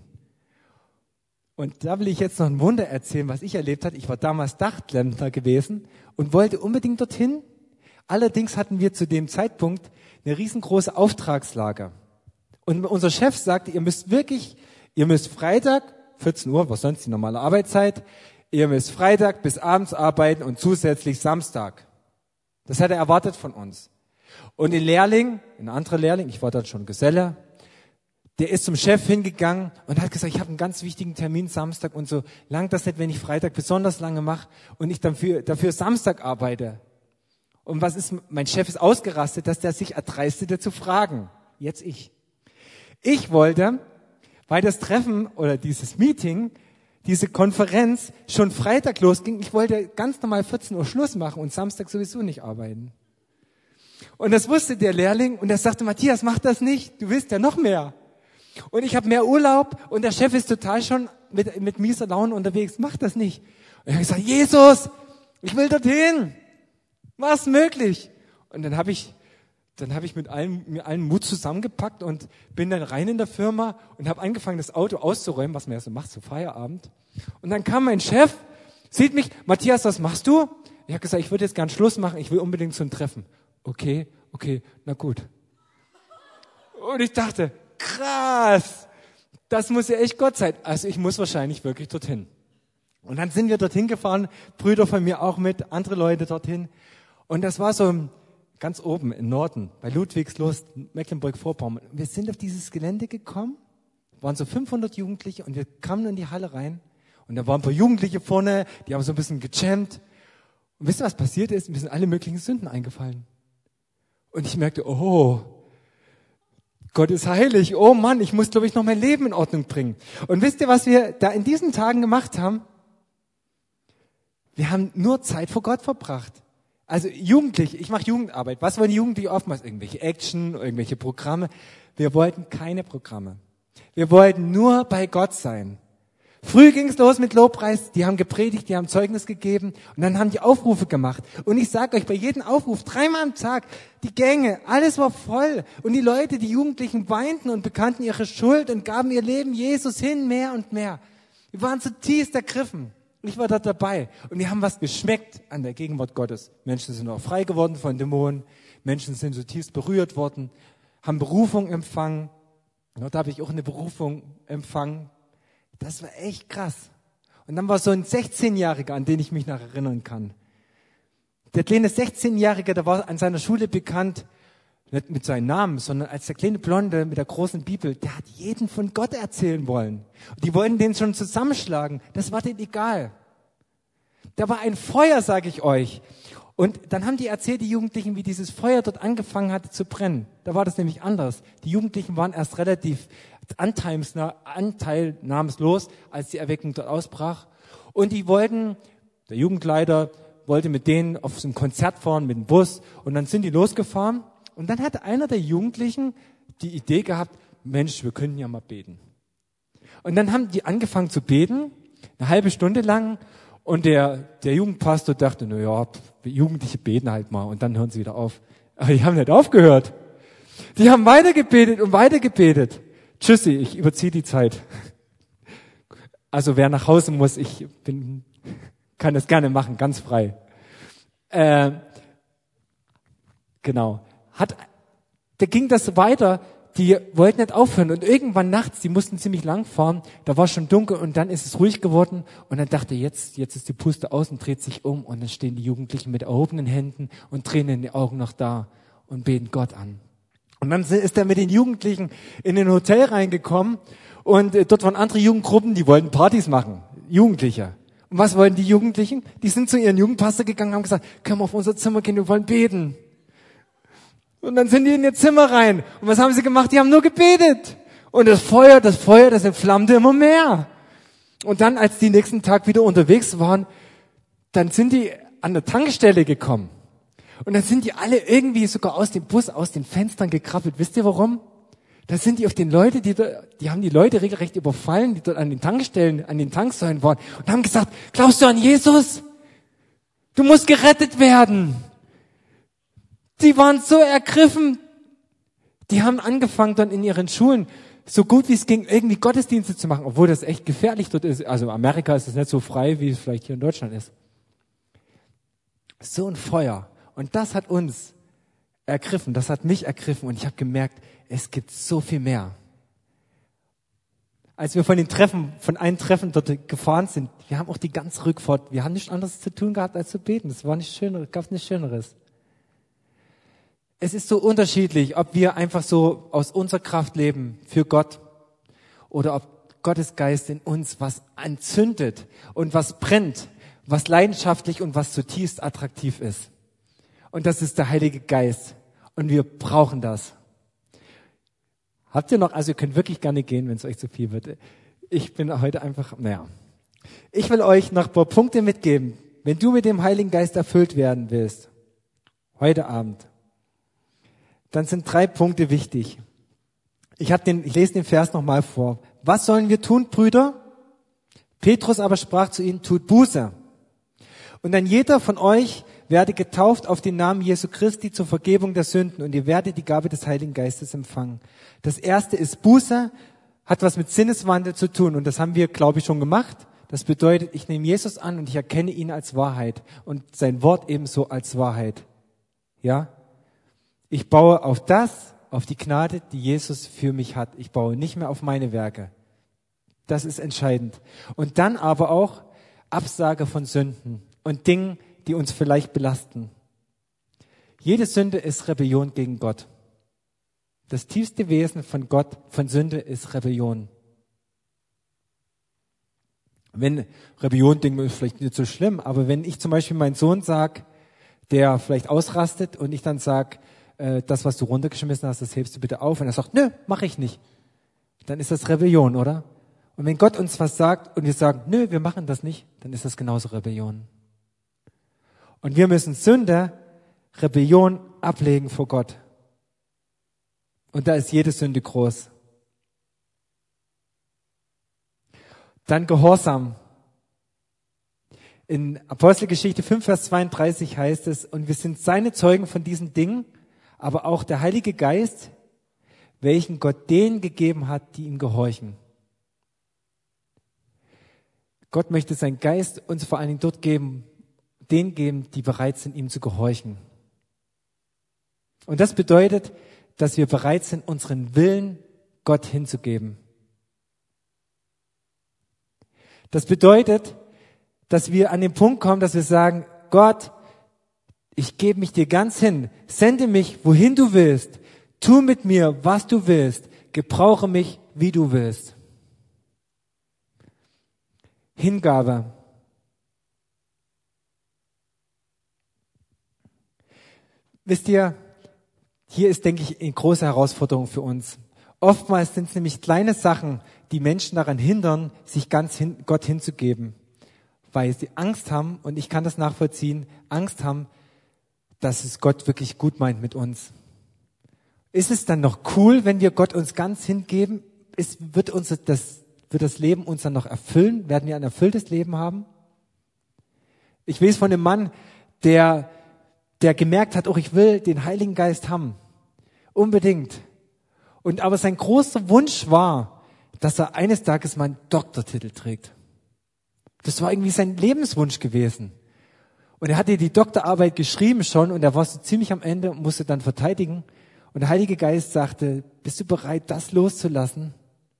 Und da will ich jetzt noch ein Wunder erzählen, was ich erlebt habe. Ich war damals Dachklempner gewesen und wollte unbedingt dorthin. Allerdings hatten wir zu dem Zeitpunkt eine riesengroße Auftragslager. Und unser Chef sagte, ihr müsst wirklich, ihr müsst Freitag, vierzehn Uhr, was sonst die normale Arbeitszeit, ihr müsst Freitag bis abends arbeiten und zusätzlich Samstag. Das hat er erwartet von uns. Und ein Lehrling, ein anderer Lehrling, ich war dann schon Geselle, der ist zum Chef hingegangen und hat gesagt, ich habe einen ganz wichtigen Termin Samstag und so langt das nicht, wenn ich Freitag besonders lange mache und ich dann für, dafür Samstag arbeite. Und was ist, mein Chef ist ausgerastet, dass der sich erdreistete zu fragen. Jetzt ich. Ich wollte, weil das Treffen oder dieses Meeting, diese Konferenz schon Freitag losging, ich wollte ganz normal vierzehn Uhr Schluss machen und Samstag sowieso nicht arbeiten. Und das wusste der Lehrling und er sagte, Matthias, mach das nicht, du willst ja noch mehr. Und ich habe mehr Urlaub und der Chef ist total schon mit, mit mieser Laune unterwegs. Mach das nicht. Und ich habe gesagt, Jesus, ich will dorthin. Was möglich? Und dann habe ich, dann habe ich mit allen, mir allen Mut zusammengepackt und bin dann rein in der Firma und habe angefangen, das Auto auszuräumen, was man ja so macht, so Feierabend. Und dann kam mein Chef, sieht mich, Matthias, was machst du? Ich habe gesagt, ich würde jetzt gern Schluss machen, ich will unbedingt zum Treffen. Okay, okay, na gut. Und ich dachte, krass, das muss ja echt Gott sein. Also ich muss wahrscheinlich wirklich dorthin. Und dann sind wir dorthin gefahren, Brüder von mir auch mit, andere Leute dorthin. Und das war so ganz oben im Norden, bei Ludwigslust, Mecklenburg-Vorpommern. Wir sind auf dieses Gelände gekommen, waren so fünfhundert Jugendliche und wir kamen in die Halle rein. Und da waren ein paar Jugendliche vorne, die haben so ein bisschen gejammt. Und wisst ihr, was passiert ist? Mir sind alle möglichen Sünden eingefallen. Und ich merkte, oh, Gott ist heilig. Oh Mann, ich muss, glaube ich, noch mein Leben in Ordnung bringen. Und wisst ihr, was wir da in diesen Tagen gemacht haben? Wir haben nur Zeit vor Gott verbracht. Also Jugendliche, ich mache Jugendarbeit. Was wollen Jugendliche oftmals? Irgendwelche Action, irgendwelche Programme. Wir wollten keine Programme. Wir wollten nur bei Gott sein. Früh ging's los mit Lobpreis, die haben gepredigt, die haben Zeugnis gegeben und dann haben die Aufrufe gemacht. Und ich sage euch, bei jedem Aufruf, dreimal am Tag, die Gänge, alles war voll. Und die Leute, die Jugendlichen weinten und bekannten ihre Schuld und gaben ihr Leben Jesus hin, mehr und mehr. Wir waren zutiefst ergriffen. Und ich war dort dabei. Und wir haben was geschmeckt an der Gegenwart Gottes. Menschen sind auch frei geworden von Dämonen. Menschen sind zutiefst berührt worden, haben Berufung empfangen. Dort habe ich auch eine Berufung empfangen. Das war echt krass. Und dann war so ein sechzehnjähriger, an den ich mich noch erinnern kann. Der kleine sechzehnjährige, der war an seiner Schule bekannt, nicht mit seinem Namen, sondern als der kleine Blonde mit der großen Bibel, der hat jeden von Gott erzählen wollen. Und die wollten den schon zusammenschlagen. Das war denen egal. Da war ein Feuer, sage ich euch. Und dann haben die erzählt, die Jugendlichen, wie dieses Feuer dort angefangen hatte zu brennen. Da war das nämlich anders. Die Jugendlichen waren erst relativ anteilnahmslos, als die Erweckung dort ausbrach. Und die wollten, der Jugendleiter wollte mit denen auf so ein Konzert fahren, mit dem Bus. Und dann sind die losgefahren. Und dann hatte einer der Jugendlichen die Idee gehabt, Mensch, wir könnten ja mal beten. Und dann haben die angefangen zu beten, eine halbe Stunde lang. Und der, der Jugendpastor dachte, na ja, Jugendliche beten halt mal und dann hören sie wieder auf. Aber die haben nicht aufgehört. Die haben weitergebetet und weitergebetet. Tschüssi, ich überziehe die Zeit. Also wer nach Hause muss, ich bin, kann das gerne machen, ganz frei. Äh, genau. Hat, da ging das weiter. Die wollten nicht aufhören und irgendwann nachts, die mussten ziemlich lang fahren, da war schon dunkel und dann ist es ruhig geworden und dann dachte jetzt, jetzt ist die Puste aus und dreht sich um und dann stehen die Jugendlichen mit erhobenen Händen und Tränen in den Augen noch da und beten Gott an. Und dann ist er mit den Jugendlichen in ein Hotel reingekommen und dort waren andere Jugendgruppen, die wollten Partys machen, Jugendliche. Und was wollten die Jugendlichen? Die sind zu ihren Jugendpastor gegangen und haben gesagt, können wir auf unser Zimmer gehen, wir wollen beten. Und dann sind die in ihr Zimmer rein. Und was haben sie gemacht? Die haben nur gebetet. Und das Feuer, das Feuer, das entflammte immer mehr. Und dann, als die nächsten Tag wieder unterwegs waren, dann sind die an der Tankstelle gekommen. Und dann sind die alle irgendwie sogar aus dem Bus, aus den Fenstern gekrabbelt. Wisst ihr warum? Da sind die auf den Leute, die, die haben die Leute regelrecht überfallen, die dort an den Tankstellen, an den Tanksäulen waren und haben gesagt, glaubst du an Jesus? Du musst gerettet werden. Die waren so ergriffen. Die haben angefangen dann in ihren Schulen, so gut wie es ging, irgendwie Gottesdienste zu machen, obwohl das echt gefährlich dort ist. Also in Amerika ist es nicht so frei, wie es vielleicht hier in Deutschland ist. So ein Feuer. Und das hat uns ergriffen, das hat mich ergriffen und ich habe gemerkt, es gibt so viel mehr. Als wir von den Treffen, von einem Treffen dort gefahren sind, wir haben auch die ganze Rückfahrt, wir haben nichts anderes zu tun gehabt, als zu beten. Es war nicht schöner, gab nichts Schöneres. Es ist so unterschiedlich, ob wir einfach so aus unserer Kraft leben für Gott oder ob Gottes Geist in uns was entzündet und was brennt, was leidenschaftlich und was zutiefst attraktiv ist. Und das ist der Heilige Geist. Und wir brauchen das. Habt ihr noch, also ihr könnt wirklich gerne gehen, wenn es euch zu viel wird. Ich bin heute einfach, naja. Ich will euch noch ein paar Punkte mitgeben, wenn du mit dem Heiligen Geist erfüllt werden willst, heute Abend, dann sind drei Punkte wichtig. Ich, hab den, ich lese den Vers nochmal vor. Was sollen wir tun, Brüder? Petrus aber sprach zu ihnen, tut Buße. Und dann jeder von euch werde getauft auf den Namen Jesu Christi zur Vergebung der Sünden und ihr werdet die Gabe des Heiligen Geistes empfangen. Das erste ist Buße, hat was mit Sinneswandel zu tun und das haben wir, glaube ich, schon gemacht. Das bedeutet, ich nehme Jesus an und ich erkenne ihn als Wahrheit und sein Wort ebenso als Wahrheit. Ja? Ich baue auf das, auf die Gnade, die Jesus für mich hat. Ich baue nicht mehr auf meine Werke. Das ist entscheidend. Und dann aber auch Absage von Sünden und Dingen, die uns vielleicht belasten. Jede Sünde ist Rebellion gegen Gott. Das tiefste Wesen von Gott, von Sünde, ist Rebellion. Wenn Rebellion, denken wir, ist vielleicht nicht so schlimm, aber wenn ich zum Beispiel meinen Sohn sage, der vielleicht ausrastet und ich dann sage, äh, das, was du runtergeschmissen hast, das hebst du bitte auf und er sagt, nö, mache ich nicht, dann ist das Rebellion, oder? Und wenn Gott uns was sagt und wir sagen, nö, wir machen das nicht, dann ist das genauso Rebellion. Und wir müssen Sünde, Rebellion ablegen vor Gott. Und da ist jede Sünde groß. Dann Gehorsam. In Apostelgeschichte fünf, Vers zweiunddreißig heißt es, und wir sind seine Zeugen von diesen Dingen, aber auch der Heilige Geist, welchen Gott denen gegeben hat, die ihm gehorchen. Gott möchte seinen Geist uns vor allen Dingen dort geben, denen geben, die bereit sind, ihm zu gehorchen. Und das bedeutet, dass wir bereit sind, unseren Willen Gott hinzugeben. Das bedeutet, dass wir an den Punkt kommen, dass wir sagen, Gott, ich gebe mich dir ganz hin, sende mich, wohin du willst, tu mit mir, was du willst, gebrauche mich, wie du willst. Hingabe. Wisst ihr, hier ist, denke ich, eine große Herausforderung für uns. Oftmals sind es nämlich kleine Sachen, die Menschen daran hindern, sich ganz hin, Gott hinzugeben, weil sie Angst haben, und ich kann das nachvollziehen, Angst haben, dass es Gott wirklich gut meint mit uns. Ist es dann noch cool, wenn wir Gott uns ganz hingeben? Ist, wird, uns das, wird das Leben uns dann noch erfüllen? Werden wir ein erfülltes Leben haben? Ich weiß von einem Mann, der der gemerkt hat, oh, ich will den Heiligen Geist haben. Unbedingt. Und aber sein großer Wunsch war, dass er eines Tages mal einen Doktortitel trägt. Das war irgendwie sein Lebenswunsch gewesen. Und er hatte die Doktorarbeit geschrieben schon und er war so ziemlich am Ende und musste dann verteidigen. Und der Heilige Geist sagte, bist du bereit, das loszulassen?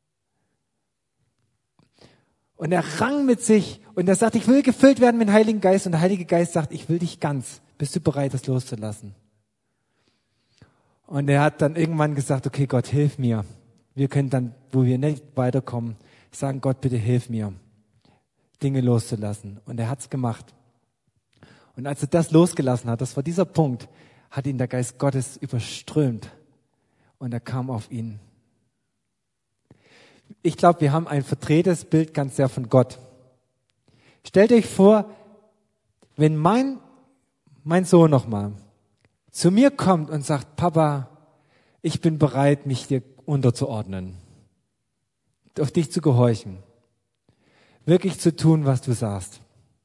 Und er rang mit sich und er sagte, ich will gefüllt werden mit dem Heiligen Geist. Und der Heilige Geist sagt, ich will dich ganz. Bist du bereit, das loszulassen? Und er hat dann irgendwann gesagt, okay, Gott, hilf mir. Wir können dann, wo wir nicht weiterkommen, sagen, Gott, bitte hilf mir. Dinge loszulassen. Und er hat's gemacht. Und als er das losgelassen hat, das war dieser Punkt, hat ihn der Geist Gottes überströmt. Und er kam auf ihn. Ich glaube, wir haben ein verdrehtes Bild ganz sehr von Gott. Stellt euch vor, wenn mein, mein Sohn nochmal zu mir kommt und sagt, Papa, ich bin bereit, mich dir unterzuordnen, auf dich zu gehorchen, wirklich zu tun, was du sagst.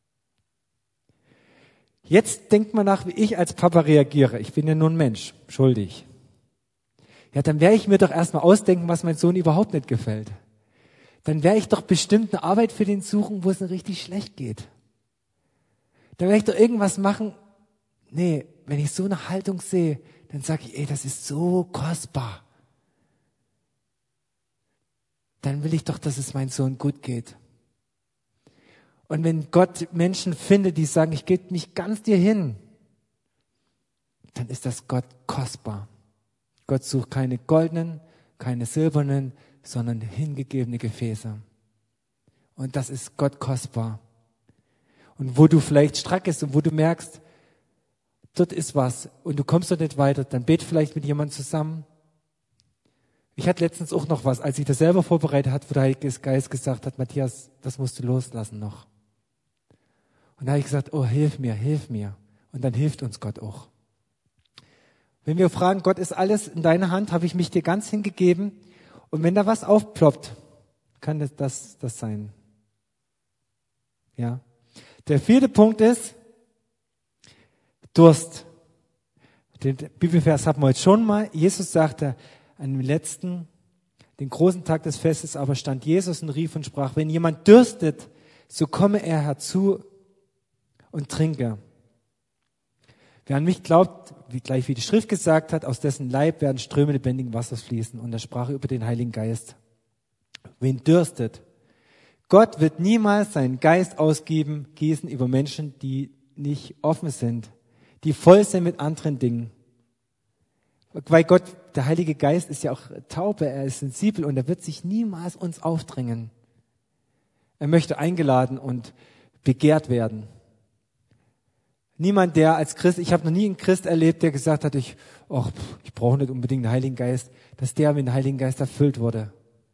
Jetzt denkt mal nach, wie ich als Papa reagiere. Ich bin ja nur ein Mensch, schuldig. Ja, dann werde ich mir doch erstmal ausdenken, was mein Sohn überhaupt nicht gefällt. Dann werde ich doch bestimmt eine Arbeit für den suchen, wo es ihm richtig schlecht geht. Dann werde ich doch irgendwas machen. Nee, wenn ich so eine Haltung sehe, dann sage ich, ey, das ist so kostbar. Dann will ich doch, dass es meinem Sohn gut geht. Und wenn Gott Menschen findet, die sagen, ich gebe mich ganz dir hin, dann ist das Gott kostbar. Gott sucht keine goldenen, keine silbernen, sondern hingegebene Gefäße. Und das ist Gott kostbar. Und wo du vielleicht strackest und wo du merkst, dort ist was und du kommst dort nicht weiter, dann bet vielleicht mit jemandem zusammen. Ich hatte letztens auch noch was, als ich das selber vorbereitet hat, wo der Heilige Geist gesagt hat, Matthias, das musst du loslassen noch. Und da habe ich gesagt, oh, hilf mir, hilf mir. Und dann hilft uns Gott auch. Wenn wir fragen, Gott, ist alles in deiner Hand, habe ich mich dir ganz hingegeben. Und wenn da was aufploppt, kann das das, das sein. Ja. Der vierte Punkt ist Durst. Den Bibelvers haben wir heute schon mal. Jesus sagte an dem letzten, den großen Tag des Festes, aber stand Jesus und rief und sprach, wenn jemand dürstet, so komme er herzu und trinke. Wer an mich glaubt, wie gleich wie die Schrift gesagt hat, aus dessen Leib werden Ströme lebendigen Wassers fließen. Und er sprach über den Heiligen Geist. Wen dürstet? Gott wird niemals seinen Geist ausgeben, gießen über Menschen, die nicht offen sind, die voll sind mit anderen Dingen. Weil Gott, der Heilige Geist ist ja auch taube, er ist sensibel und er wird sich niemals uns aufdrängen. Er möchte eingeladen und begehrt werden. Niemand, der als Christ, ich habe noch nie einen Christ erlebt, der gesagt hat, ich, oh, ich brauche nicht unbedingt den Heiligen Geist, dass der mit dem Heiligen Geist erfüllt wurde.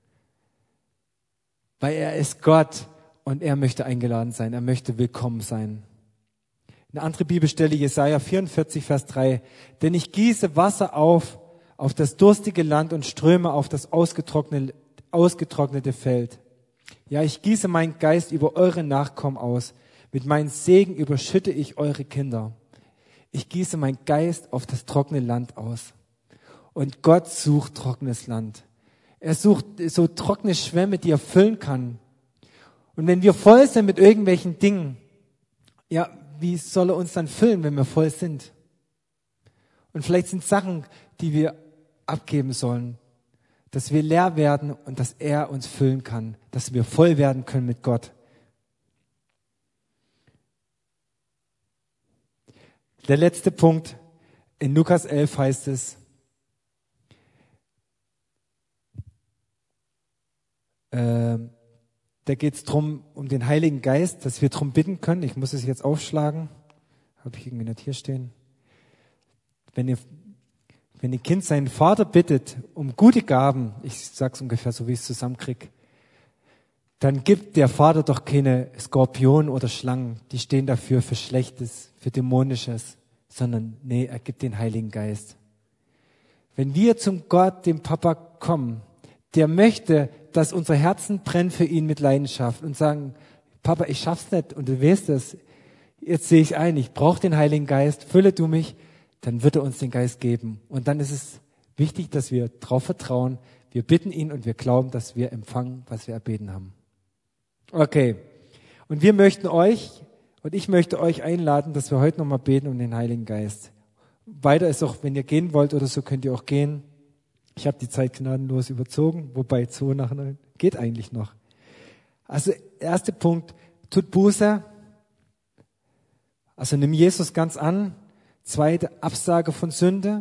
Weil er ist Gott und er möchte eingeladen sein, er möchte willkommen sein. Eine andere Bibelstelle, Jesaja vierundvierzig, Vers drei. Denn ich gieße Wasser auf, auf das durstige Land und ströme auf das ausgetrocknete, ausgetrocknete Feld. Ja, ich gieße meinen Geist über eure Nachkommen aus. Mit meinem Segen überschütte ich eure Kinder. Ich gieße meinen Geist auf das trockene Land aus. Und Gott sucht trockenes Land. Er sucht so trockene Schwämme, die er füllen kann. Und wenn wir voll sind mit irgendwelchen Dingen, ja, wie soll er uns dann füllen, wenn wir voll sind? Und vielleicht sind Sachen, die wir abgeben sollen, dass wir leer werden und dass er uns füllen kann, dass wir voll werden können mit Gott. Der letzte Punkt, in Lukas elf heißt es, äh, da geht es drum um den Heiligen Geist, dass wir drum bitten können. Ich muss es jetzt aufschlagen. Habe ich irgendwie nicht hier stehen. Wenn ihr, wenn ein Kind seinen Vater bittet um gute Gaben, ich sag's ungefähr so, wie ich es zusammenkriege, dann gibt der Vater doch keine Skorpion oder Schlangen, die stehen dafür für Schlechtes, für Dämonisches, sondern nee, er gibt den Heiligen Geist. Wenn wir zum Gott, dem Papa, kommen, der möchte, dass unsere Herzen brennen für ihn mit Leidenschaft und sagen, Papa, ich schaff's nicht und du weißt es, jetzt sehe ich ein, ich brauche den Heiligen Geist, fülle du mich, dann wird er uns den Geist geben. Und dann ist es wichtig, dass wir darauf vertrauen, wir bitten ihn und wir glauben, dass wir empfangen, was wir erbeten haben. Okay, und wir möchten euch und ich möchte euch einladen, dass wir heute nochmal beten um den Heiligen Geist. Weiter ist auch, wenn ihr gehen wollt oder so, könnt ihr auch gehen. Ich habe die Zeit gnadenlos überzogen, wobei zwei nach neun geht eigentlich noch. Also erster Punkt, tut Buße. Also nimm Jesus ganz an. Zweite, Absage von Sünde.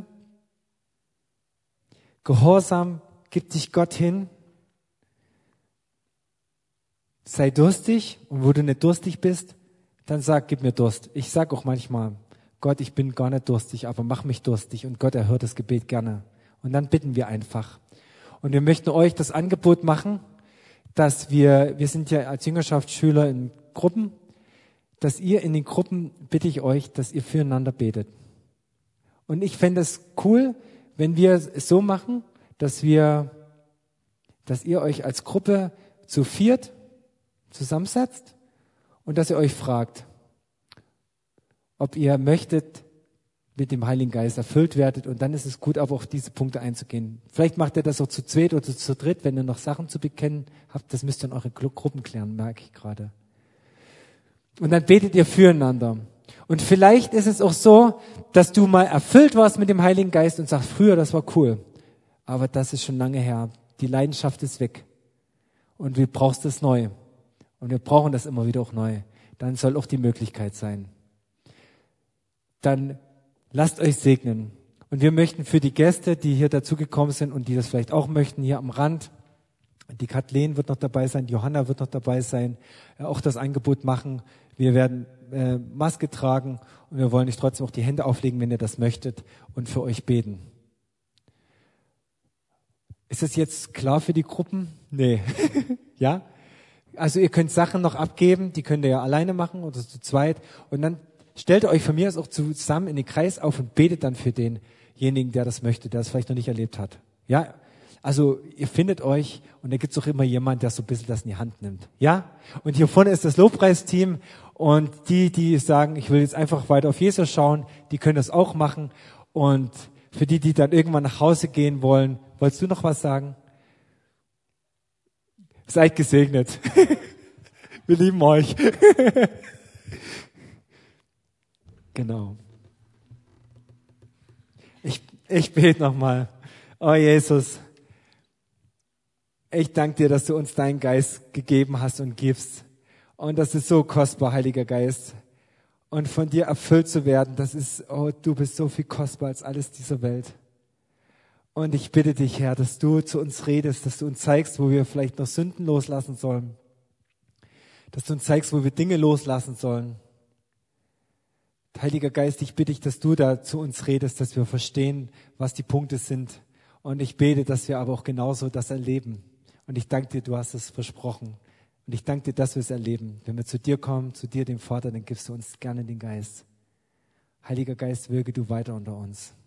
Gehorsam, gib dich Gott hin. sei durstig und wo du nicht durstig bist, dann sag, gib mir Durst. Ich sag auch manchmal, Gott, ich bin gar nicht durstig, aber mach mich durstig und Gott erhört das Gebet gerne. Und dann bitten wir einfach. Und wir möchten euch das Angebot machen, dass wir, wir sind ja als Jüngerschaftsschüler in Gruppen, dass ihr in den Gruppen, bitte ich euch, dass ihr füreinander betet. Und ich fände es cool, wenn wir es so machen, dass wir, dass ihr euch als Gruppe zu viert zusammensetzt und dass ihr euch fragt, ob ihr möchtet, mit dem Heiligen Geist erfüllt werdet. Und dann ist es gut, aber auf diese Punkte einzugehen. Vielleicht macht ihr das auch zu zweit oder zu dritt, wenn ihr noch Sachen zu bekennen habt. Das müsst ihr in eure Gruppen klären, merke ich gerade. Und dann betet ihr füreinander. Und vielleicht ist es auch so, dass du mal erfüllt warst mit dem Heiligen Geist und sagst, früher, das war cool. Aber das ist schon lange her. Die Leidenschaft ist weg. Und wir brauchst es neu. Und wir brauchen das immer wieder auch neu. Dann soll auch die Möglichkeit sein. Dann lasst euch segnen. Und wir möchten für die Gäste, die hier dazugekommen sind und die das vielleicht auch möchten, hier am Rand, die Kathleen wird noch dabei sein, die Johanna wird noch dabei sein, äh, auch das Angebot machen. Wir werden äh, Maske tragen und wir wollen euch trotzdem auch die Hände auflegen, wenn ihr das möchtet und für euch beten. Ist das jetzt klar für die Gruppen? Nee. Ja? Also ihr könnt Sachen noch abgeben, die könnt ihr ja alleine machen oder zu zweit und dann stellt euch von mir aus auch zusammen in den Kreis auf und betet dann für denjenigen, der das möchte, der es vielleicht noch nicht erlebt hat. Ja, also ihr findet euch und da gibt es auch immer jemand, der so ein bisschen das in die Hand nimmt. Ja, und hier vorne ist das Lobpreisteam und die, die sagen, ich will jetzt einfach weiter auf Jesus schauen, die können das auch machen. Und für die, die dann irgendwann nach Hause gehen wollen, wolltest du noch was sagen? Seid gesegnet. Wir lieben euch. Genau. Ich, ich bete nochmal. Oh Jesus, ich danke dir, dass du uns deinen Geist gegeben hast und gibst. Und das ist so kostbar, Heiliger Geist. Und von dir erfüllt zu werden, das ist, oh, du bist so viel kostbar als alles dieser Welt. Und ich bitte dich, Herr, dass du zu uns redest, dass du uns zeigst, wo wir vielleicht noch Sünden loslassen sollen. Dass du uns zeigst, wo wir Dinge loslassen sollen. Heiliger Geist, ich bitte dich, dass du da zu uns redest, dass wir verstehen, was die Punkte sind. Und ich bete, dass wir aber auch genauso das erleben. Und ich danke dir, du hast es versprochen. Und ich danke dir, dass wir es erleben. Wenn wir zu dir kommen, zu dir, dem Vater, dann gibst du uns gerne den Geist. Heiliger Geist, wirke du weiter unter uns.